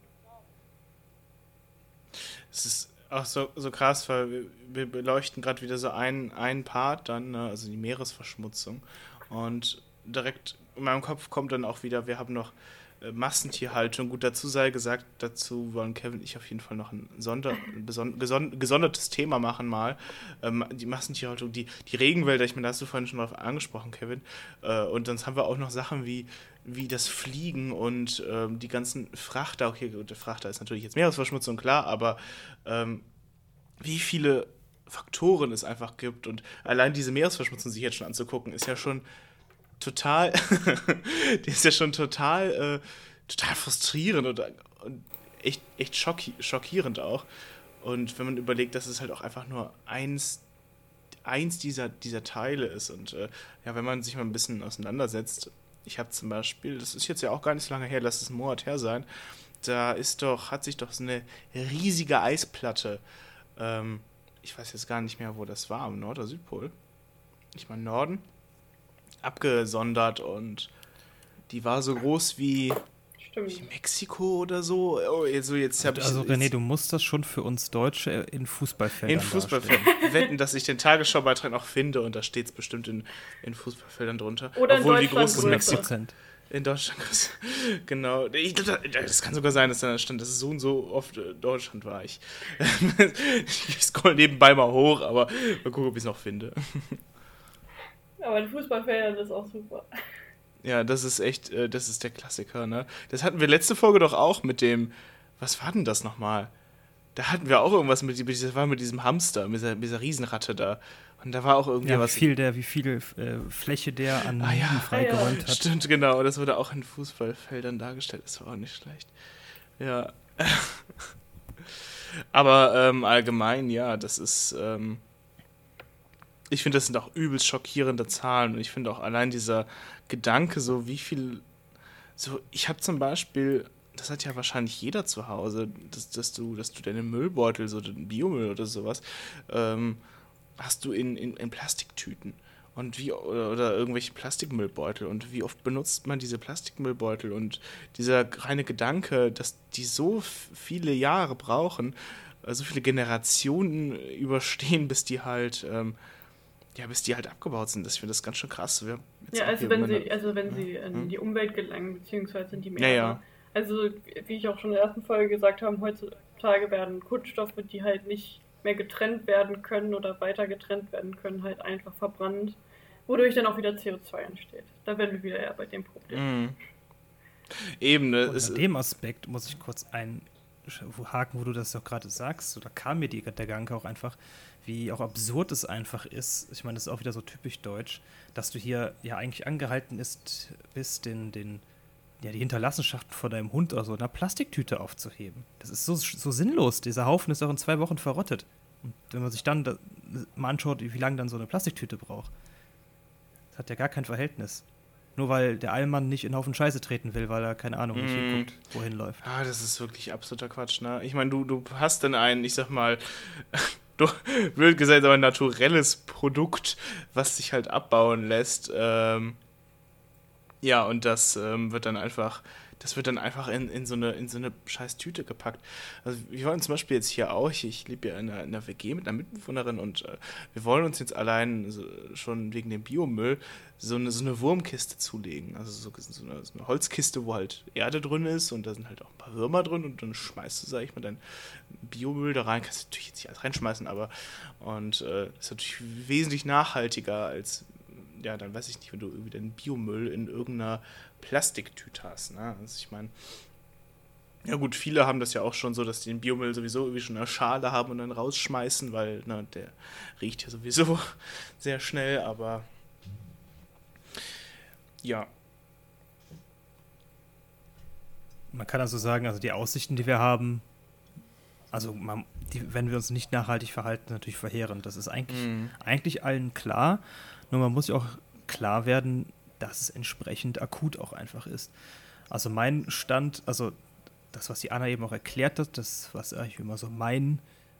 Es ist auch so, so krass, weil wir, wir beleuchten gerade wieder so einen, einen Part dann, ne, also die Meeresverschmutzung. Und direkt in meinem Kopf kommt dann auch wieder, wir haben noch äh, Massentierhaltung. Gut, dazu sei gesagt, dazu wollen Kevin und ich auf jeden Fall noch ein, Sonder, ein beson, geson, gesondertes Thema machen mal. Ähm, die Massentierhaltung, die, die Regenwälder, ich meine, da hast du vorhin schon drauf angesprochen, Kevin. Äh, und dann haben wir auch noch Sachen wie wie das Fliegen und ähm, die ganzen Frachter, okay, gut, der Frachter ist natürlich jetzt Meeresverschmutzung, klar, aber ähm, wie viele Faktoren es einfach gibt und allein diese Meeresverschmutzung sich jetzt schon anzugucken, ist ja schon total, die ist ja schon total, äh, total frustrierend und, und echt, echt schocki- schockierend auch. Und wenn man überlegt, dass es halt auch einfach nur eins, eins dieser, dieser Teile ist und äh, ja, wenn man sich mal ein bisschen auseinandersetzt. Ich habe zum Beispiel, das ist jetzt ja auch gar nicht so lange her, lass es einen Monat her sein, da ist doch, hat sich doch so eine riesige Eisplatte, ähm, ich weiß jetzt gar nicht mehr, wo das war, am Nord- oder Südpol, ich meine Norden, abgesondert und die war so groß wie, wie Mexiko oder so. Oh, also jetzt hab also ich, René, jetzt, du musst das schon für uns Deutsche in Fußballfeldern in Fußballfeldern wetten, dass ich den Tagesschaubeitrag noch finde und da steht es bestimmt in, in Fußballfeldern drunter. Oder obwohl in Deutschland wie groß größer. In Deutschland größer. Genau. Ich, das kann sogar sein, dass da stand, dass es so und so oft Deutschland war. Ich, ich scroll nebenbei mal hoch, aber mal gucken, ob ich es noch finde. Aber in Fußballfeldern ist auch super. Ja, das ist echt, äh, das ist der Klassiker, ne? Das hatten wir letzte Folge doch auch mit dem, was war denn das nochmal? Da hatten wir auch irgendwas mit, das war mit diesem Hamster, mit dieser, mit dieser Riesenratte da. Und da war auch irgendwie ja, was. Wie viel, der, wie viel äh, Fläche der an ah, ja, freigeräumt ja, hat. Stimmt, genau. Das wurde auch in Fußballfeldern dargestellt. Das war auch nicht schlecht. Ja. Aber ähm, allgemein, ja, das ist. Ähm, ich finde, das sind auch übelst schockierende Zahlen. Und ich finde auch allein dieser Gedanke, so wie viel. So, ich habe zum Beispiel. Das hat ja wahrscheinlich jeder zu Hause, dass, dass, du, dass du deine Müllbeutel, so den Biomüll oder sowas, ähm, hast du in, in, in Plastiktüten und wie oder, oder irgendwelche Plastikmüllbeutel und wie oft benutzt man diese Plastikmüllbeutel und dieser reine Gedanke, dass die so f- viele Jahre brauchen, äh, so viele Generationen überstehen, bis die halt ähm, ja, bis die halt abgebaut sind. Ich finde das ganz schön krass. Wir ja, also wenn sie, also wenn ja, sie in hm? die Umwelt gelangen, beziehungsweise in die Meere. Ja, ja. Also, wie ich auch schon in der ersten Folge gesagt habe, heutzutage werden Kunststoffe, die halt nicht mehr getrennt werden können oder weiter getrennt werden können, halt einfach verbrannt, wodurch dann auch wieder C O zwei entsteht. Da werden wir wieder eher bei dem Problem. Mhm. Eben, ne? Unter dem Aspekt muss ich kurz einhaken, wo du das doch gerade sagst, so, da kam mir die, der Gedanke auch einfach, wie auch absurd es einfach ist, ich meine, das ist auch wieder so typisch deutsch, dass du hier ja eigentlich angehalten ist, bist, den, den ja, die Hinterlassenschaften von deinem Hund oder so in einer Plastiktüte aufzuheben. Das ist so, so sinnlos. Dieser Haufen ist auch in zwei Wochen verrottet. Und wenn man sich dann da, mal anschaut, wie lange dann so eine Plastiktüte braucht, das hat ja gar kein Verhältnis. Nur weil der Allmann nicht in einen Haufen Scheiße treten will, weil er, keine Ahnung, nicht mm. hinguckt, wohin läuft. Ah, das ist wirklich absoluter Quatsch, ne? Ich meine, du, du hast dann ein, ich sag mal, du, blöd gesagt, aber ein naturelles Produkt, was sich halt abbauen lässt, ähm, ja, und das ähm, wird dann einfach, das wird dann einfach in, in, so eine, in so eine scheiß Tüte gepackt. Also wir wollen zum Beispiel jetzt hier auch, ich, ich lebe ja in einer, in einer W G mit einer Mitbewohnerin und äh, wir wollen uns jetzt allein so, schon wegen dem Biomüll so eine, so eine Wurmkiste zulegen. Also so, so, eine, so eine Holzkiste, wo halt Erde drin ist und da sind halt auch ein paar Würmer drin und dann schmeißt du, sag ich mal, deinen Biomüll da rein. Kannst du natürlich jetzt nicht alles reinschmeißen, aber und äh, ist natürlich wesentlich nachhaltiger als ja, dann weiß ich nicht, wenn du irgendwie den Biomüll in irgendeiner Plastiktüte hast, ne? Also ich meine, Ja gut, viele haben das ja auch schon so, dass die den Biomüll sowieso irgendwie schon in der Schale haben und dann rausschmeißen, weil ne, der riecht ja sowieso sehr schnell, aber ja. Man kann also sagen, also die Aussichten, die wir haben, also man, die, wenn wir uns nicht nachhaltig verhalten, natürlich verheerend. Das ist eigentlich, mhm. eigentlich allen klar, nur man muss ja auch klar werden, dass es entsprechend akut auch einfach ist. Also mein Stand, also das, was die Anna eben auch erklärt hat, das, was eigentlich immer so mein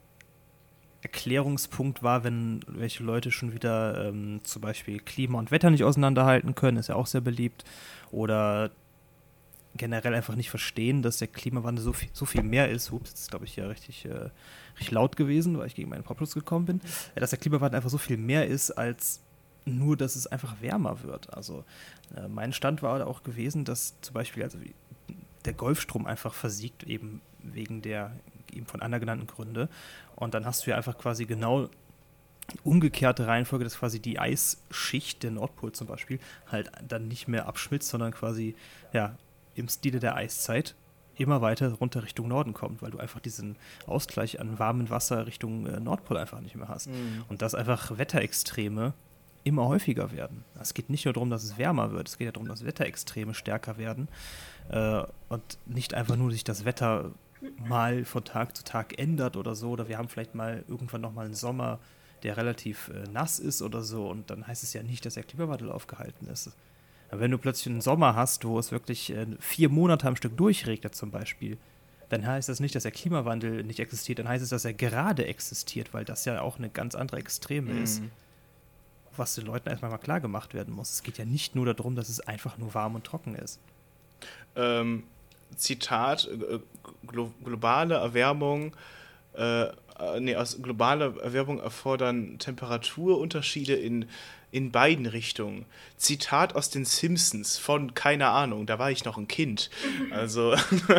Erklärungspunkt war, wenn welche Leute schon wieder ähm, zum Beispiel Klima und Wetter nicht auseinanderhalten können, ist ja auch sehr beliebt, oder generell einfach nicht verstehen, dass der Klimawandel so viel, so viel mehr ist. Ups, jetzt ist, glaube ich, hier richtig, äh, richtig laut gewesen, weil ich gegen meinen Popschutz gekommen bin. Äh, dass der Klimawandel einfach so viel mehr ist, als nur, dass es einfach wärmer wird. Also äh, mein Stand war auch gewesen, dass zum Beispiel also der Golfstrom einfach versiegt, eben wegen der eben von Anna genannten Gründe. Und dann hast du ja einfach quasi genau die umgekehrte Reihenfolge, dass quasi die Eisschicht, der Nordpol zum Beispiel, halt dann nicht mehr abschmilzt, sondern quasi, ja, im Stile der Eiszeit immer weiter runter Richtung Norden kommt, weil du einfach diesen Ausgleich an warmem Wasser Richtung äh, Nordpol einfach nicht mehr hast. Mhm. Und dass einfach Wetterextreme immer häufiger werden. Es geht nicht nur darum, dass es wärmer wird, es geht ja darum, dass Wetterextreme stärker werden äh, und nicht einfach nur sich das Wetter mal von Tag zu Tag ändert oder so, oder wir haben vielleicht mal irgendwann nochmal einen Sommer, der relativ äh, nass ist oder so, und dann heißt es ja nicht, dass der Klimawandel aufgehalten ist. Aber wenn du plötzlich einen Sommer hast, wo es wirklich äh, vier Monate am Stück durchregnet zum Beispiel, dann heißt das nicht, dass der Klimawandel nicht existiert, dann heißt es, dass er gerade existiert, weil das ja auch eine ganz andere Extreme mhm. ist, was den Leuten erstmal mal klar gemacht werden muss. Es geht ja nicht nur darum, dass es einfach nur warm und trocken ist. Ähm, Zitat, äh, glo- globale Erwärmung, äh, nee, aus globale Erwärmung erfordern Temperaturunterschiede in, in beiden Richtungen. Zitat aus den Simpsons von, keine Ahnung, da war ich noch ein Kind. Also,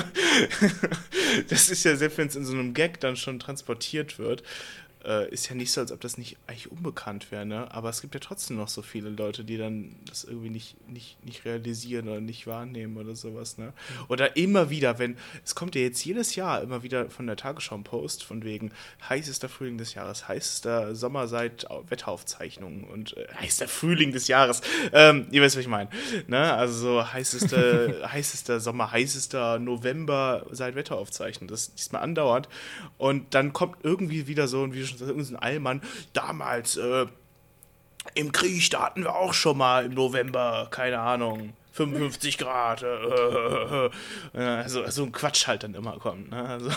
das ist ja, selbst wenn es in so einem Gag dann schon transportiert wird, äh, ist ja nicht so, als ob das nicht eigentlich unbekannt wäre, ne? Aber es gibt ja trotzdem noch so viele Leute, die dann das irgendwie nicht, nicht, nicht realisieren oder nicht wahrnehmen oder sowas, ne? Oder immer wieder, wenn, es kommt ja jetzt jedes Jahr immer wieder von der Tagesschau ein Post von wegen heißester Frühling des Jahres, heißester Sommer seit Wetteraufzeichnungen und äh, heißester Frühling des Jahres, ähm, ihr wisst, was ich meine, ne? Also so heißester, heißester Sommer, heißester November seit Wetteraufzeichnungen, das ist diesmal andauernd und dann kommt irgendwie wieder so, wie du schon irgendein Allmann, damals äh, im Krieg, da hatten wir auch schon mal im November, keine Ahnung, fünfundfünfzig Grad, äh, äh, äh, also so ein Quatsch halt dann immer kommt. Ne? Also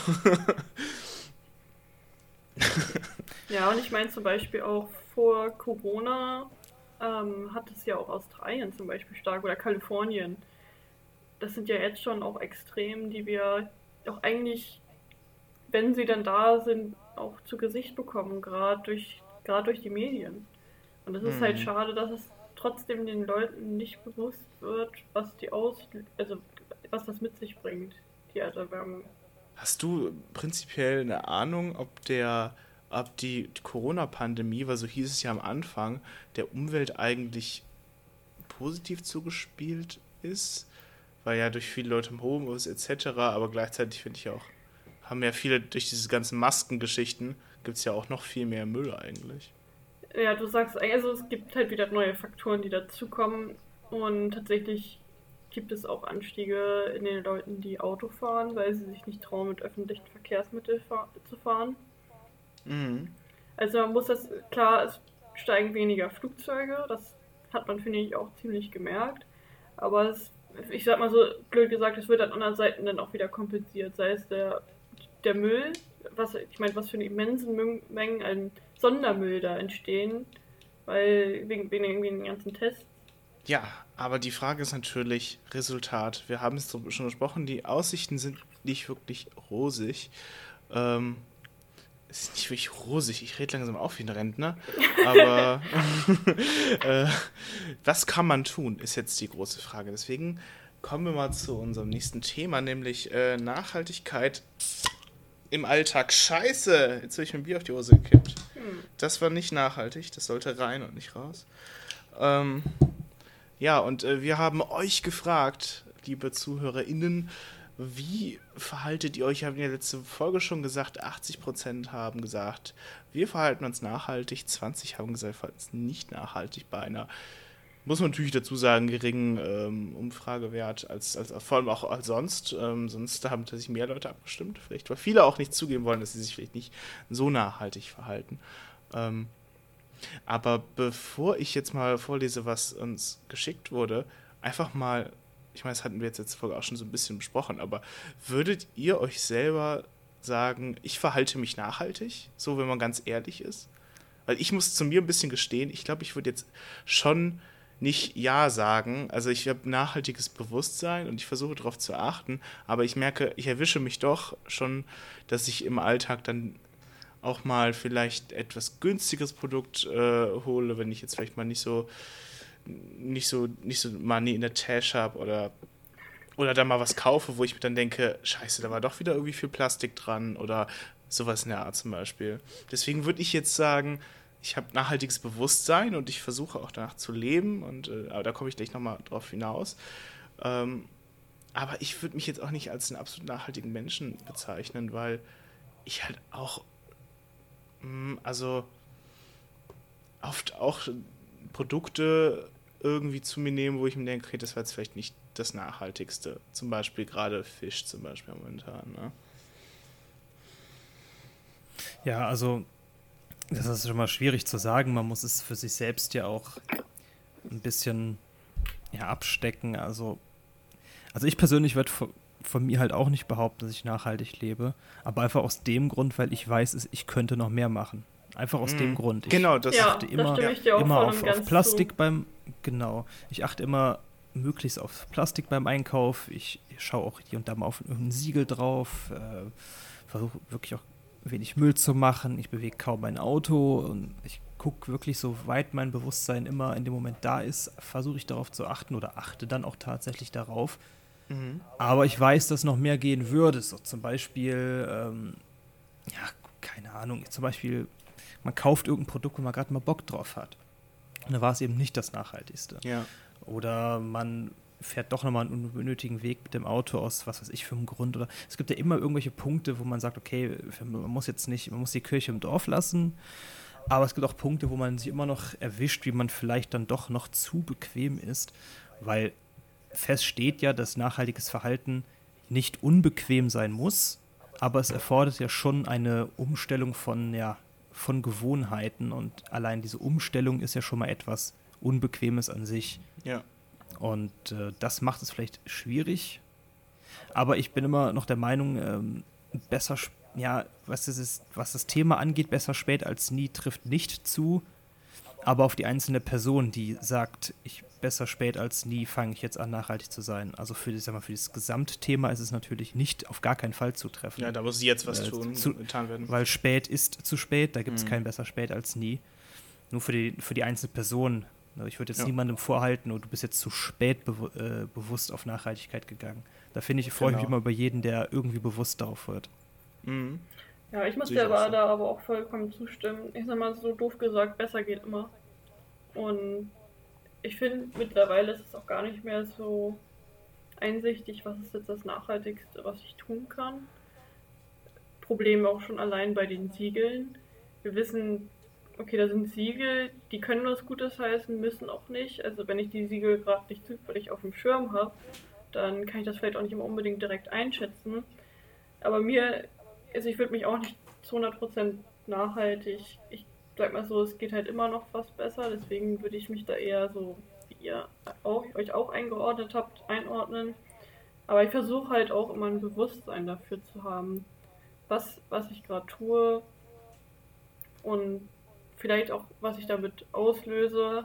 ja, und ich meine zum Beispiel auch vor Corona ähm, hat es ja auch Australien zum Beispiel stark oder Kalifornien. Das sind ja jetzt schon auch Extremen, die wir doch eigentlich, wenn sie dann da sind, auch zu Gesicht bekommen, gerade durch, gerade durch die Medien. Und es ist mhm. halt schade, dass es trotzdem den Leuten nicht bewusst wird, was die Aus, also was das mit sich bringt, die Erderwärmung. Hast du prinzipiell eine Ahnung, ob der, ob die Corona-Pandemie, weil so hieß es ja am Anfang, der Umwelt eigentlich positiv zugespielt ist? Weil ja durch viele Leute im Homeoffice et cetera, aber gleichzeitig finde ich auch, haben ja viele durch diese ganzen Maskengeschichten, gibt es ja auch noch viel mehr Müll eigentlich. Ja, du sagst, also es gibt halt wieder neue Faktoren, die dazukommen und tatsächlich gibt es auch Anstiege in den Leuten, die Auto fahren, weil sie sich nicht trauen, mit öffentlichen Verkehrsmitteln fahr- zu fahren. Mhm. Also man muss das, klar, es steigen weniger Flugzeuge, das hat man, finde ich, auch ziemlich gemerkt, aber es, ich sag mal so, blöd gesagt, es wird an anderen Seiten dann auch wieder kompensiert, sei es der der Müll, was ich meine, was für eine immensen Mengen an Sondermüll da entstehen, weil wegen, wegen irgendwie den ganzen Tests. Ja, aber die Frage ist natürlich Resultat. Wir haben es schon besprochen, die Aussichten sind nicht wirklich rosig. Ähm, es ist nicht wirklich rosig, ich rede langsam auf wie ein Rentner, aber äh, was kann man tun, ist jetzt die große Frage. Deswegen kommen wir mal zu unserem nächsten Thema, nämlich äh, Nachhaltigkeit im Alltag. Scheiße, jetzt habe ich mir ein Bier auf die Hose gekippt. Hm. Das war nicht nachhaltig, das sollte rein und nicht raus. Ähm, ja, und äh, wir haben euch gefragt, liebe ZuhörerInnen, wie verhaltet ihr euch? Ich habe in der letzten Folge schon gesagt, achtzig Prozent haben gesagt, wir verhalten uns nachhaltig, zwanzig haben gesagt, wir verhalten uns nicht nachhaltig bei einer, muss man natürlich dazu sagen, geringen ähm, Umfragewert als, als vor allem auch als sonst. Ähm, sonst haben tatsächlich mehr Leute abgestimmt, vielleicht, weil viele auch nicht zugeben wollen, dass sie sich vielleicht nicht so nachhaltig verhalten. Ähm, aber bevor ich jetzt mal vorlese, was uns geschickt wurde, einfach mal, ich meine, das hatten wir jetzt letzte Folge auch schon so ein bisschen besprochen, aber würdet ihr euch selber sagen, ich verhalte mich nachhaltig, so wenn man ganz ehrlich ist? Weil ich muss zu mir ein bisschen gestehen, ich glaube, ich würde jetzt schon nicht Ja sagen. Also ich habe nachhaltiges Bewusstsein und ich versuche darauf zu achten, aber ich merke, ich erwische mich doch schon, dass ich im Alltag dann auch mal vielleicht etwas günstiges Produkt äh, hole, wenn ich jetzt vielleicht mal nicht so nicht so nicht so Money in der Tasche habe oder oder da mal was kaufe, wo ich mir dann denke, scheiße, da war doch wieder irgendwie viel Plastik dran oder sowas in der Art zum Beispiel. Deswegen würde ich jetzt sagen, ich habe nachhaltiges Bewusstsein und ich versuche auch danach zu leben und äh, aber da komme ich gleich nochmal drauf hinaus. Ähm, aber ich würde mich jetzt auch nicht als einen absolut nachhaltigen Menschen bezeichnen, weil ich halt auch also oft auch Produkte irgendwie zu mir nehme, wo ich mir denke, okay, das war jetzt vielleicht nicht das Nachhaltigste. Zum Beispiel gerade Fisch zum Beispiel momentan. Ne? Ja, also das ist schon mal schwierig zu sagen. Man muss es für sich selbst ja auch ein bisschen ja, abstecken. Also, also ich persönlich würde von, von mir halt auch nicht behaupten, dass ich nachhaltig lebe. Aber einfach aus dem Grund, weil ich weiß, ich könnte noch mehr machen. Einfach aus mm, dem Grund. Ich genau, das achte ja, immer, das ich immer auf, auf Plastik zu. beim, genau. Ich achte immer möglichst auf Plastik beim Einkauf. Ich, ich schaue auch hier und da mal auf irgendein Siegel drauf. Äh, versuche wirklich auch wenig Müll zu machen. Ich bewege kaum mein Auto und ich gucke wirklich, soweit mein Bewusstsein immer in dem Moment da ist, versuche ich darauf zu achten oder achte dann auch tatsächlich darauf. Mhm. Aber ich weiß, dass noch mehr gehen würde. So zum Beispiel, ähm, ja, keine Ahnung, zum Beispiel, man kauft irgendein Produkt, wo man gerade mal Bock drauf hat. Und da war es eben nicht das Nachhaltigste. Ja. Oder man fährt doch nochmal einen unnötigen Weg mit dem Auto aus, was weiß ich, für einen Grund. Oder es gibt ja immer irgendwelche Punkte, wo man sagt, okay, man muss jetzt nicht, man muss die Kirche im Dorf lassen. Aber es gibt auch Punkte, wo man sich immer noch erwischt, wie man vielleicht dann doch noch zu bequem ist. Weil fest steht ja, dass nachhaltiges Verhalten nicht unbequem sein muss, aber es erfordert ja schon eine Umstellung von, ja, von Gewohnheiten und allein diese Umstellung ist ja schon mal etwas Unbequemes an sich. Ja. Und äh, das macht es vielleicht schwierig, aber ich bin immer noch der Meinung, ähm, besser, ja, was das, ist, was das Thema angeht, besser spät als nie trifft nicht zu, aber auf die einzelne Person, die sagt, ich besser spät als nie fange ich jetzt an, nachhaltig zu sein. Also für, sag mal, für das Gesamtthema ist es natürlich nicht auf gar keinen Fall zutreffen. Ja, da muss jetzt was äh, tun, zu, getan werden. Weil spät ist zu spät, da gibt es mhm. kein besser spät als nie. Nur für die, für die einzelne Person. Ich würde jetzt ja. niemandem vorhalten, oh, du bist jetzt zu spät bewu- äh, bewusst auf Nachhaltigkeit gegangen. Da finde ich, freue ich genau. mich immer über jeden, der irgendwie bewusst darauf wird. Mhm. Ja, ich muss dir aber so. da aber auch vollkommen zustimmen. Ich sag mal so doof gesagt, besser geht immer. Und ich finde, mittlerweile ist es auch gar nicht mehr so einsichtig, was ist jetzt das Nachhaltigste, was ich tun kann. Problem auch schon allein bei den Siegeln. Wir wissen, okay, da sind Siegel, die können was Gutes heißen, müssen auch nicht. Also wenn ich die Siegel gerade nicht zufällig auf dem Schirm habe, dann kann ich das vielleicht auch nicht immer unbedingt direkt einschätzen. Aber mir, also ich würde mich auch nicht zu hundert Prozent nachhaltig, ich sag mal so, es geht halt immer noch was besser, deswegen würde ich mich da eher so, wie ihr auch, euch auch eingeordnet habt, einordnen. Aber ich versuche halt auch immer ein Bewusstsein dafür zu haben, was, was ich gerade tue und vielleicht auch, was ich damit auslöse.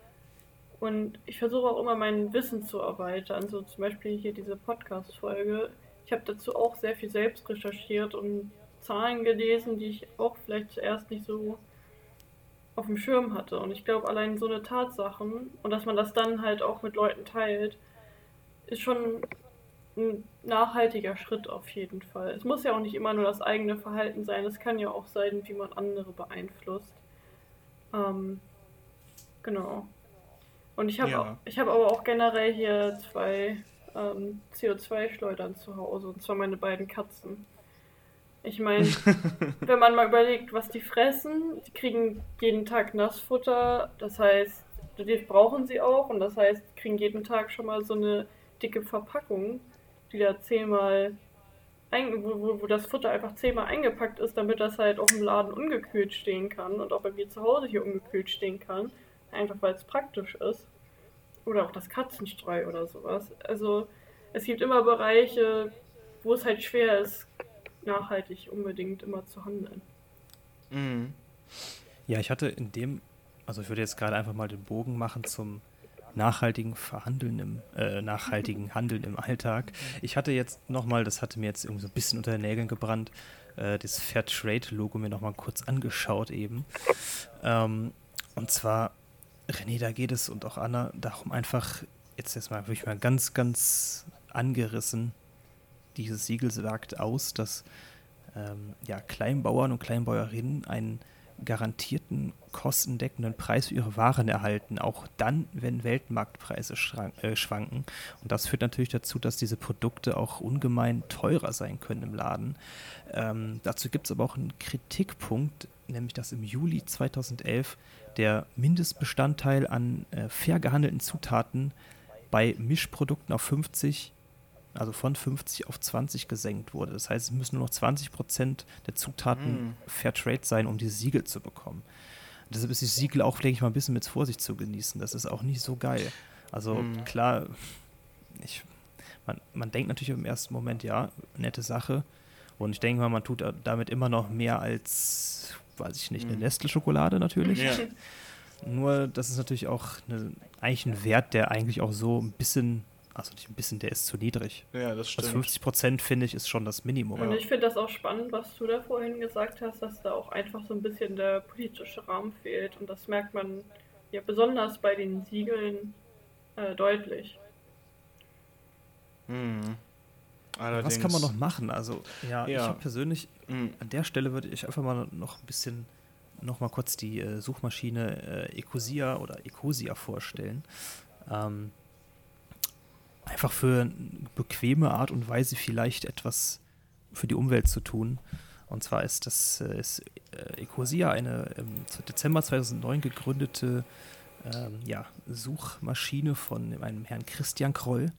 Und ich versuche auch immer mein Wissen zu erweitern. So zum Beispiel hier diese Podcast-Folge. Ich habe dazu auch sehr viel selbst recherchiert und Zahlen gelesen, die ich auch vielleicht zuerst nicht so auf dem Schirm hatte. Und ich glaube, allein so eine Tatsachen und dass man das dann halt auch mit Leuten teilt, ist schon ein nachhaltiger Schritt auf jeden Fall. Es muss ja auch nicht immer nur das eigene Verhalten sein. Es kann ja auch sein, wie man andere beeinflusst. Ähm, genau. Und ich habe ja. ich habe aber auch generell hier zwei ähm, C O zwei Schleudern zu Hause, und zwar meine beiden Katzen. Ich meine, wenn man mal überlegt, was die fressen, die kriegen jeden Tag Nassfutter, das heißt, das brauchen sie auch, und das heißt, die kriegen jeden Tag schon mal so eine dicke Verpackung, die da zehnmal, ein, wo, wo, wo das Futter einfach zehnmal eingepackt ist, damit das halt auch im Laden ungekühlt stehen kann und auch bei mir zu Hause hier ungekühlt stehen kann, einfach weil es praktisch ist. Oder auch das Katzenstreu oder sowas. Also es gibt immer Bereiche, wo es halt schwer ist, nachhaltig unbedingt immer zu handeln. Mhm. Ja, ich hatte in dem, also ich würde jetzt gerade einfach mal den Bogen machen zum nachhaltigen Verhandeln im, äh, nachhaltigen Handeln im Alltag. Ich hatte jetzt nochmal, das hatte mir jetzt irgendwie so ein bisschen unter den Nägeln gebrannt, äh, das Fairtrade-Logo mir nochmal kurz angeschaut eben. Ähm, und zwar, René, da geht es und auch Anna darum einfach, jetzt erstmal wirklich mal ganz, ganz angerissen, dieses Siegel sagt aus, dass ähm, ja, Kleinbauern und Kleinbäuerinnen einen garantierten kostendeckenden Preis für ihre Waren erhalten, auch dann, wenn Weltmarktpreise schrank, äh, schwanken. Und das führt natürlich dazu, dass diese Produkte auch ungemein teurer sein können im Laden. Ähm, dazu gibt es aber auch einen Kritikpunkt, nämlich dass im Juli zweitausendelf der Mindestbestandteil an äh, fair gehandelten Zutaten bei Mischprodukten auf fünfzig, also von fünfzig auf zwanzig gesenkt wurde. Das heißt, es müssen nur noch zwanzig Prozent der Zutaten mm. Fairtrade sein, um dieses Siegel zu bekommen. Und deshalb ist dieses Siegel auch, denke ich mal, ein bisschen mit Vorsicht zu genießen. Das ist auch nicht so geil. Also mm. klar, ich, man, man denkt natürlich im ersten Moment, ja, nette Sache. Und ich denke mal, man tut damit immer noch mehr als, weiß ich nicht, eine mm. Nestle-Schokolade natürlich. Ja. Nur, das ist natürlich auch eine, eigentlich ein Wert, der eigentlich auch so ein bisschen, also nicht ein bisschen, der ist zu niedrig. Ja, das stimmt. Also fünfzig Prozent, finde ich, ist schon das Minimum. Und ich finde das auch spannend, was du da vorhin gesagt hast, dass da auch einfach so ein bisschen der politische Rahmen fehlt. Und das merkt man ja besonders bei den Siegeln äh, deutlich. Hm. Allerdings. Was kann man noch machen? Also, ja, ja. ich habe persönlich, hm. an der Stelle würde ich einfach mal noch ein bisschen, noch mal kurz die äh, Suchmaschine äh, Ecosia oder Ecosia vorstellen. Ähm, einfach für eine bequeme Art und Weise vielleicht etwas für die Umwelt zu tun. Und zwar ist das äh, ist, äh, Ecosia eine im Dezember zweitausendneun gegründete ähm, ja, Suchmaschine von einem Herrn Christian Kroll.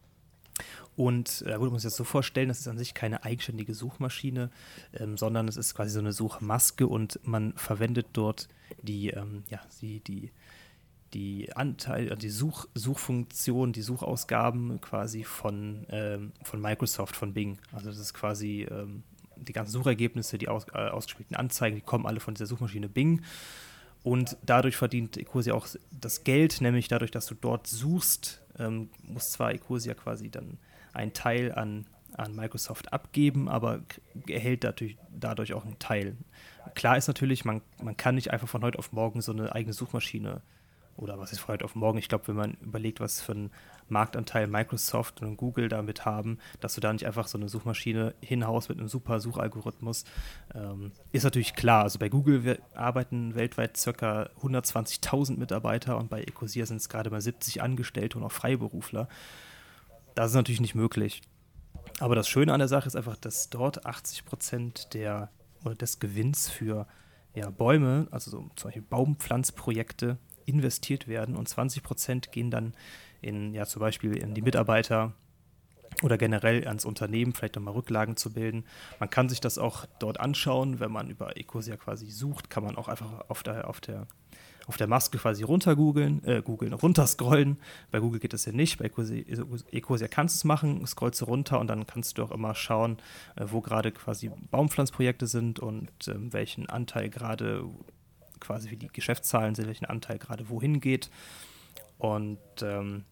Und da äh, würde man sich das so vorstellen, das ist an sich keine eigenständige Suchmaschine, ähm, sondern es ist quasi so eine Suchmaske und man verwendet dort die, ähm, ja, die, die die Anteil, die Such, Suchfunktion, die Suchausgaben quasi von, ähm, von Microsoft, von Bing. Also das ist quasi ähm, die ganzen Suchergebnisse, die aus, äh, ausgespielten Anzeigen, die kommen alle von dieser Suchmaschine Bing. Und dadurch verdient Ecosia auch das Geld, nämlich dadurch, dass du dort suchst, ähm, muss zwar Ecosia quasi dann einen Teil an, an Microsoft abgeben, aber erhält dadurch, dadurch auch einen Teil. Klar ist natürlich, man, man kann nicht einfach von heute auf morgen so eine eigene Suchmaschine oder was ist von heute auf morgen, ich glaube, wenn man überlegt, was für einen Marktanteil Microsoft und Google damit haben, dass du da nicht einfach so eine Suchmaschine hinhaust mit einem super Suchalgorithmus, ähm, ist natürlich klar. Also bei Google wir arbeiten weltweit ca. hundertzwanzigtausend Mitarbeiter und bei Ecosia sind es gerade mal siebzig Angestellte und auch Freiberufler. Das ist natürlich nicht möglich. Aber das Schöne an der Sache ist einfach, dass dort achtzig Prozent der, oder des Gewinns für ja, Bäume, also so zum Beispiel Baumpflanzprojekte, investiert werden und zwanzig Prozent gehen dann in, ja, zum Beispiel in die Mitarbeiter oder generell ans Unternehmen, vielleicht nochmal Rücklagen zu bilden. Man kann sich das auch dort anschauen, wenn man über Ecosia quasi sucht, kann man auch einfach auf der, auf der, auf der Maske quasi runtergoogeln, äh, googeln, runterscrollen. Bei Google geht das ja nicht, bei Ecosia, Ecosia kannst du es machen, scrollst du runter und dann kannst du auch immer schauen, äh, wo gerade quasi Baumpflanzprojekte sind und äh, welchen Anteil gerade quasi wie die Geschäftszahlen sind, welchen Anteil gerade wohin geht. Und ähm,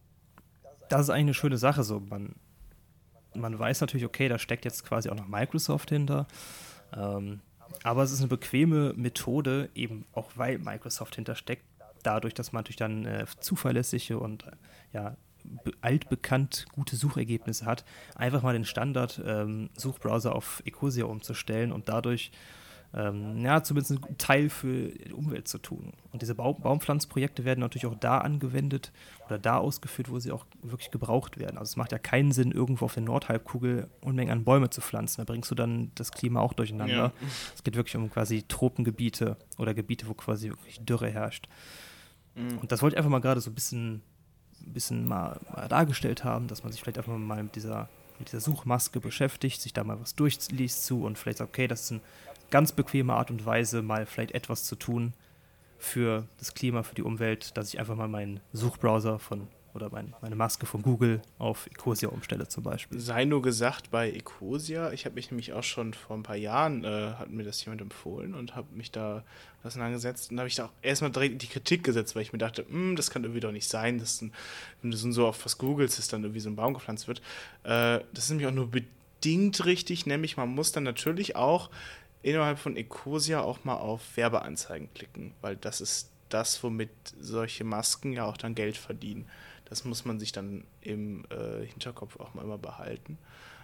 das ist eigentlich eine schöne Sache. So. Man, man weiß natürlich, okay, da steckt jetzt quasi auch noch Microsoft hinter. Ähm, aber es ist eine bequeme Methode, eben auch weil Microsoft hintersteckt, dadurch, dass man natürlich dann äh, zuverlässige und äh, ja, be- altbekannt gute Suchergebnisse hat, einfach mal den Standard-Suchbrowser ähm, auf Ecosia umzustellen und dadurch ähm, ja, zumindest einen Teil für die Umwelt zu tun. Und diese Baum- Baumpflanzprojekte werden natürlich auch da angewendet oder da ausgeführt, wo sie auch wirklich gebraucht werden. Also es macht ja keinen Sinn, irgendwo auf der Nordhalbkugel Unmengen an Bäume zu pflanzen. Da bringst du dann das Klima auch durcheinander. Ja. Es geht wirklich um quasi Tropengebiete oder Gebiete, wo quasi wirklich Dürre herrscht. Mhm. Und das wollte ich einfach mal gerade so ein bisschen, ein bisschen mal, mal dargestellt haben, dass man sich vielleicht einfach mal mit dieser, mit dieser Suchmaske beschäftigt, sich da mal was durchliest zu und vielleicht sagt, okay, das ist ein ganz bequeme Art und Weise, mal vielleicht etwas zu tun für das Klima, für die Umwelt, dass ich einfach mal meinen Suchbrowser von oder mein, meine Maske von Google auf Ecosia umstelle zum Beispiel. Sei nur gesagt, bei Ecosia, ich habe mich nämlich auch schon vor ein paar Jahren, äh, hat mir das jemand empfohlen und habe mich da auseinandergesetzt und habe ich da auch erstmal direkt in die Kritik gesetzt, weil ich mir dachte, das kann irgendwie doch nicht sein, dass ein, wenn du so auf was googelst, dass dann irgendwie so ein Baum gepflanzt wird. Äh, das ist nämlich auch nur bedingt richtig, nämlich man muss dann natürlich auch innerhalb von Ecosia auch mal auf Werbeanzeigen klicken, weil das ist das, womit solche Masken ja auch dann Geld verdienen. Das muss man sich dann im äh, Hinterkopf auch mal immer behalten.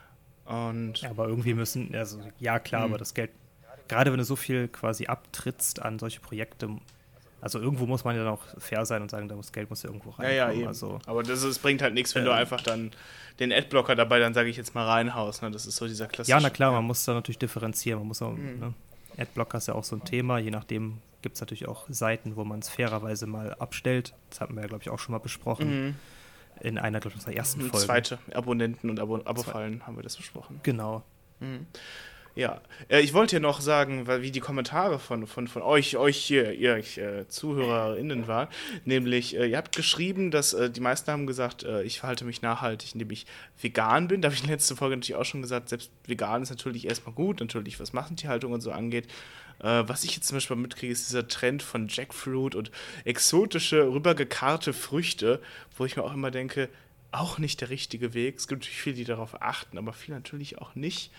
Und ja, aber irgendwie müssen, also ja klar, mh. aber das Geld, gerade wenn du so viel quasi abtrittst an solche Projekte, also irgendwo muss man ja dann auch fair sein und sagen, das Geld muss ja irgendwo reinkommen. Ja, ja, eben. Also, aber das, das bringt halt nichts, wenn äh, du einfach dann den Adblocker dabei, dann sage ich jetzt mal, reinhaust. Ne? Das ist so dieser klassische... Ja, na klar, ja. Man muss da natürlich differenzieren. Man muss auch, mhm. ne? Adblocker ist ja auch so ein Thema. Je nachdem gibt es natürlich auch Seiten, wo man es fairerweise mal abstellt. Das hatten wir ja, glaube ich, auch schon mal besprochen. Mhm. In einer, glaube ich, unserer ersten Folge. Zweite, Abonnenten und Abo- Abo-Fallen haben wir das besprochen. Genau. Mhm. Ja, äh, ich wollte ja noch sagen, weil wie die Kommentare von, von, von euch, euch hier, ihr äh, ZuhörerInnen waren, nämlich, äh, ihr habt geschrieben, dass äh, die meisten haben gesagt, äh, ich verhalte mich nachhaltig, indem ich vegan bin. Da habe ich in der letzten Folge natürlich auch schon gesagt, selbst vegan ist natürlich erstmal gut, natürlich was Massentierhaltung und so angeht. Äh, was ich jetzt zum Beispiel mitkriege, ist dieser Trend von Jackfruit und exotische, rübergekarrte Früchte, wo ich mir auch immer denke, auch nicht der richtige Weg. Es gibt natürlich viele, die darauf achten, aber viele natürlich auch nicht.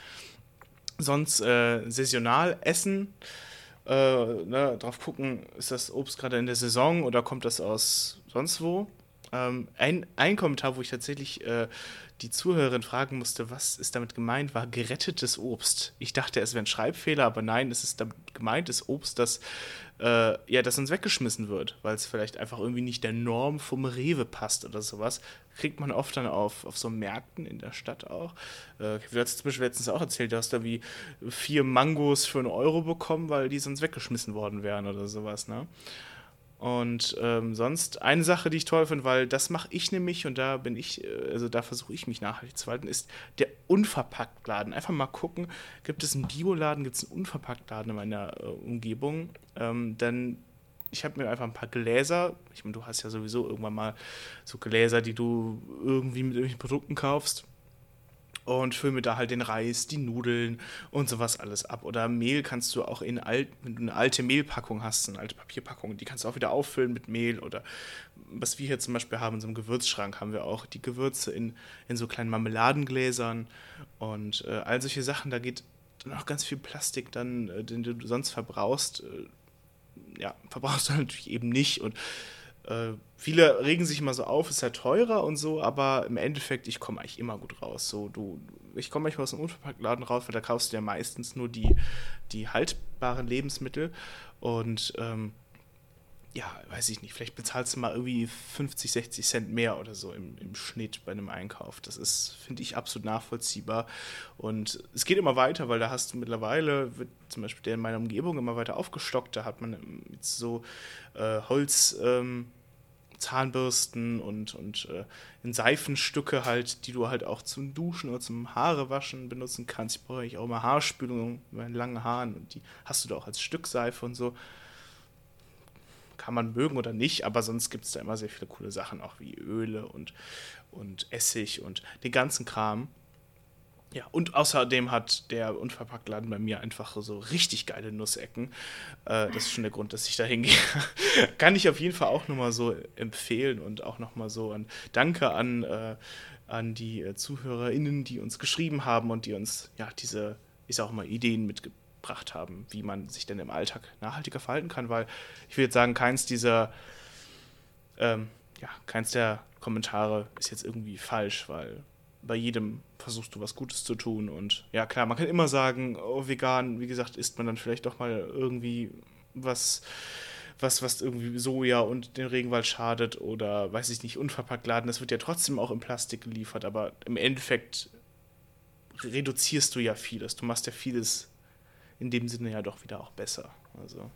Sonst äh, saisonal essen, äh, ne, drauf gucken, ist das Obst gerade in der Saison oder kommt das aus sonst wo? Ähm, ein, ein Kommentar, wo ich tatsächlich äh, die Zuhörerin fragen musste, was ist damit gemeint, war gerettetes Obst. Ich dachte, es wäre ein Schreibfehler, aber nein, es ist damit gemeintes Obst, das, äh, ja, das uns weggeschmissen wird, weil es vielleicht einfach irgendwie nicht der Norm vom Rewe passt oder sowas. Kriegt man oft dann auf, auf so Märkten in der Stadt auch. Äh, du hast zum Beispiel letztens auch erzählt, du hast da wie vier Mangos für einen Euro bekommen, weil die sonst weggeschmissen worden wären oder sowas, ne? Und ähm, sonst eine Sache, die ich toll finde, weil das mache ich nämlich und da bin ich, also da versuche ich mich nachhaltig zu halten, ist der Unverpacktladen. Einfach mal gucken, gibt es einen Bioladen, gibt es einen Unverpacktladen in meiner äh, Umgebung. Ähm, dann, ich habe mir einfach ein paar Gläser, ich meine, du hast ja sowieso irgendwann mal so Gläser, die du irgendwie mit irgendwelchen Produkten kaufst. Und fülle mir da halt den Reis, die Nudeln und sowas alles ab. Oder Mehl kannst du auch in alt, wenn du eine alte Mehlpackung hast, eine alte Papierpackung, die kannst du auch wieder auffüllen mit Mehl. Oder was wir hier zum Beispiel haben, in so einem Gewürzschrank, haben wir auch die Gewürze in, in so kleinen Marmeladengläsern. Und äh, all solche Sachen, da geht dann auch ganz viel Plastik, dann, äh, den du sonst verbrauchst. Äh, ja, verbrauchst du natürlich eben nicht. Und Äh, viele regen sich immer so auf, ist ja teurer und so, aber im Endeffekt, ich komme eigentlich immer gut raus. So, du, ich komme manchmal aus einem Unverpacktladen raus, weil da kaufst du ja meistens nur die, die haltbaren Lebensmittel und ähm, ja, weiß ich nicht, vielleicht bezahlst du mal irgendwie fünfzig, sechzig Cent mehr oder so im, im Schnitt bei einem Einkauf. Das ist, finde ich, absolut nachvollziehbar. Und es geht immer weiter, weil da hast du mittlerweile, wird zum Beispiel der in meiner Umgebung immer weiter aufgestockt, da hat man jetzt so äh, Holz, ähm, Zahnbürsten und, und äh, in Seifenstücke halt, die du halt auch zum Duschen oder zum Haarewaschen benutzen kannst. Ich brauche eigentlich auch immer Haarspülung mit meinen langen Haaren und die hast du da auch als Stückseife und so. Kann man mögen oder nicht, aber sonst gibt es da immer sehr viele coole Sachen, auch wie Öle und, und Essig und den ganzen Kram. Ja, und außerdem hat der Unverpacktladen bei mir einfach so richtig geile Nussecken. Äh, das ist schon der Grund, dass ich da hingehe. Kann ich auf jeden Fall auch nochmal so empfehlen und auch nochmal so an Danke an, äh, an die äh, ZuhörerInnen, die uns geschrieben haben und die uns ja diese, ich sag auch mal, Ideen mitgebracht haben, wie man sich denn im Alltag nachhaltiger verhalten kann, weil ich will jetzt sagen, keins dieser ähm, ja, keins der Kommentare ist jetzt irgendwie falsch, weil bei jedem versuchst du was Gutes zu tun. Und ja, klar, man kann immer sagen, oh, vegan, wie gesagt, isst man dann vielleicht doch mal irgendwie was, was, was irgendwie Soja und den Regenwald schadet oder, weiß ich nicht, unverpackt laden. Das wird ja trotzdem auch in Plastik geliefert, aber im Endeffekt reduzierst du ja vieles. Du machst ja vieles in dem Sinne ja doch wieder auch besser. Also,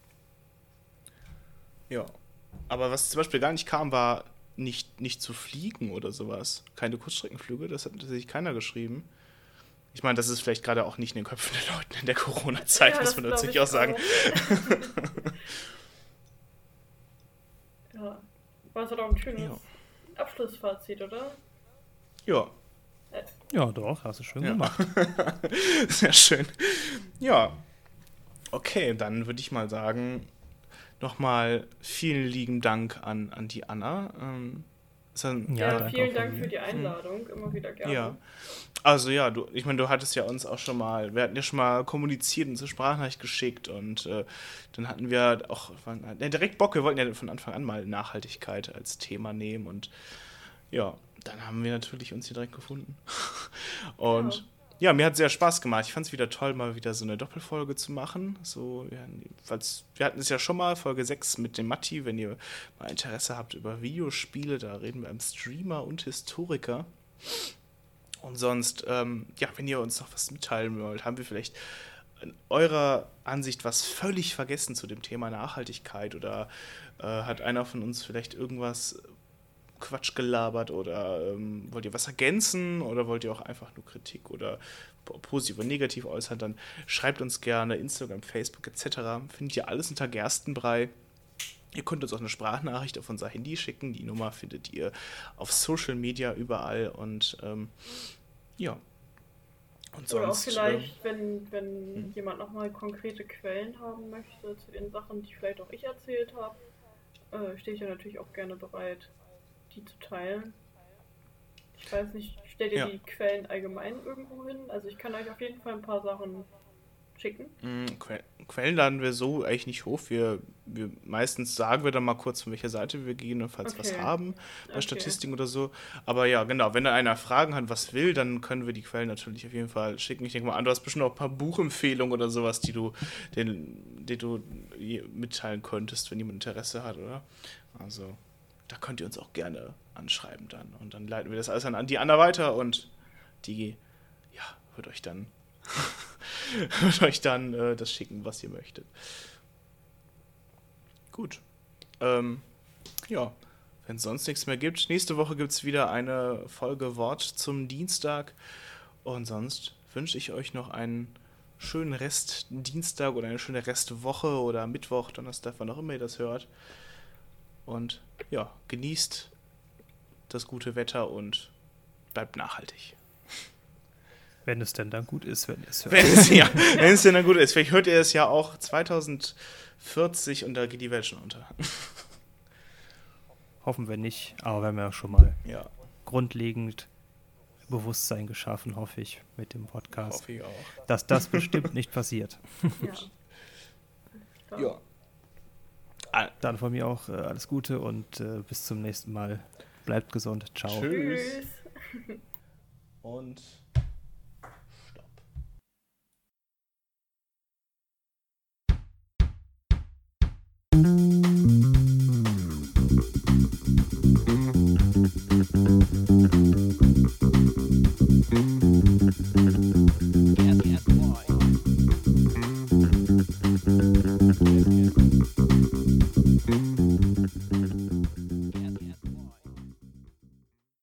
ja. Aber was zum Beispiel gar nicht kam, war nicht, nicht zu fliegen oder sowas. Keine Kurzstreckenflüge, das hat tatsächlich keiner geschrieben. Ich meine, das ist vielleicht gerade auch nicht in den Köpfen der Leute in der Corona-Zeit, Ja, muss das man glaub natürlich ich auch sagen. Ja. War es doch ein schönes Ja. Abschlussfazit, oder? Ja, Ja, doch, hast du schön Ja. gemacht. sehr schön. Ja, okay, dann würde ich mal sagen, nochmal vielen lieben Dank an, an die Anna. Ähm, ist dann, Ja, Ja, danke vielen auch von Dank mir. für die Einladung. Immer wieder gerne. Ja. Also ja, du, ich meine, du hattest ja uns auch schon mal, wir hatten ja schon mal kommuniziert und so Sprachnachricht geschickt und äh, dann hatten wir auch waren, ja, direkt Bock, wir wollten ja von Anfang an mal Nachhaltigkeit als Thema nehmen und ja, dann haben wir natürlich uns hier direkt gefunden. Und Ja. ja, mir hat sehr Spaß gemacht. Ich fand es wieder toll, mal wieder so eine Doppelfolge zu machen. So, ja, falls, wir hatten es ja schon mal, Folge sechs mit dem Matti, wenn ihr mal Interesse habt über Videospiele, da reden wir einem Streamer und Historiker. Und sonst, ähm, ja, wenn ihr uns noch was mitteilen wollt, haben wir vielleicht in eurer Ansicht was völlig vergessen zu dem Thema Nachhaltigkeit oder äh, hat einer von uns vielleicht irgendwas Quatsch gelabert oder ähm, wollt ihr was ergänzen oder wollt ihr auch einfach nur Kritik oder positiv oder negativ äußern, dann schreibt uns gerne Instagram, Facebook et cetera. Findet ihr alles unter Gerstenbrei. Ihr könnt uns auch eine Sprachnachricht auf unser Handy schicken. Die Nummer findet ihr auf Social Media überall und ähm, ja. Und Oder auch sonst, vielleicht, wenn, wenn hm. jemand nochmal konkrete Quellen haben möchte zu den Sachen, die vielleicht auch ich erzählt habe, äh, stehe ich ja natürlich auch gerne bereit, die zu teilen. Ich weiß nicht, stellt ihr Ja. die Quellen allgemein irgendwo hin? Also ich kann euch auf jeden Fall ein paar Sachen schicken. ähm, Que- Quellen laden wir so eigentlich nicht hoch. Wir, wir meistens sagen wir dann mal kurz, von welcher Seite wir gehen und falls was Okay. haben bei Okay. Statistiken oder so. Aber ja, genau, wenn da einer Fragen hat, was will, dann können wir die Quellen natürlich auf jeden Fall schicken. Ich denke mal an, du hast bestimmt auch ein paar Buchempfehlungen oder sowas, die du, den, die du je- mitteilen könntest, wenn jemand Interesse hat, oder? Also, da könnt ihr uns auch gerne anschreiben dann. Und dann leiten wir das alles an, an die Anna weiter und die, ja, wird euch dann wird euch dann äh, das schicken, was ihr möchtet. Gut. Ähm, ja, wenn es sonst nichts mehr gibt. Nächste Woche gibt es wieder eine Folge Wort zum Dienstag. Und sonst wünsche ich euch noch einen schönen Rest Dienstag oder eine schöne Restwoche oder Mittwoch, Donnerstag, wann auch immer ihr das hört. Und ja, genießt das gute Wetter und bleibt nachhaltig. Wenn es denn dann gut ist, wenn ihr es hört. Wenn es, ja, wenn es denn dann gut ist. Vielleicht hört ihr es ja auch zwanzig vierzig und da geht die Welt schon unter. Hoffen wir nicht, aber wir haben ja schon mal Ja, grundlegend Bewusstsein geschaffen, hoffe ich, mit dem Podcast, hoffe ich auch. dass das bestimmt nicht passiert. Ja. Klar. Ja. Ah, Dann von mir auch äh, alles Gute und äh, bis zum nächsten Mal. Bleibt gesund. Ciao. Tschüss. Tschüss. Und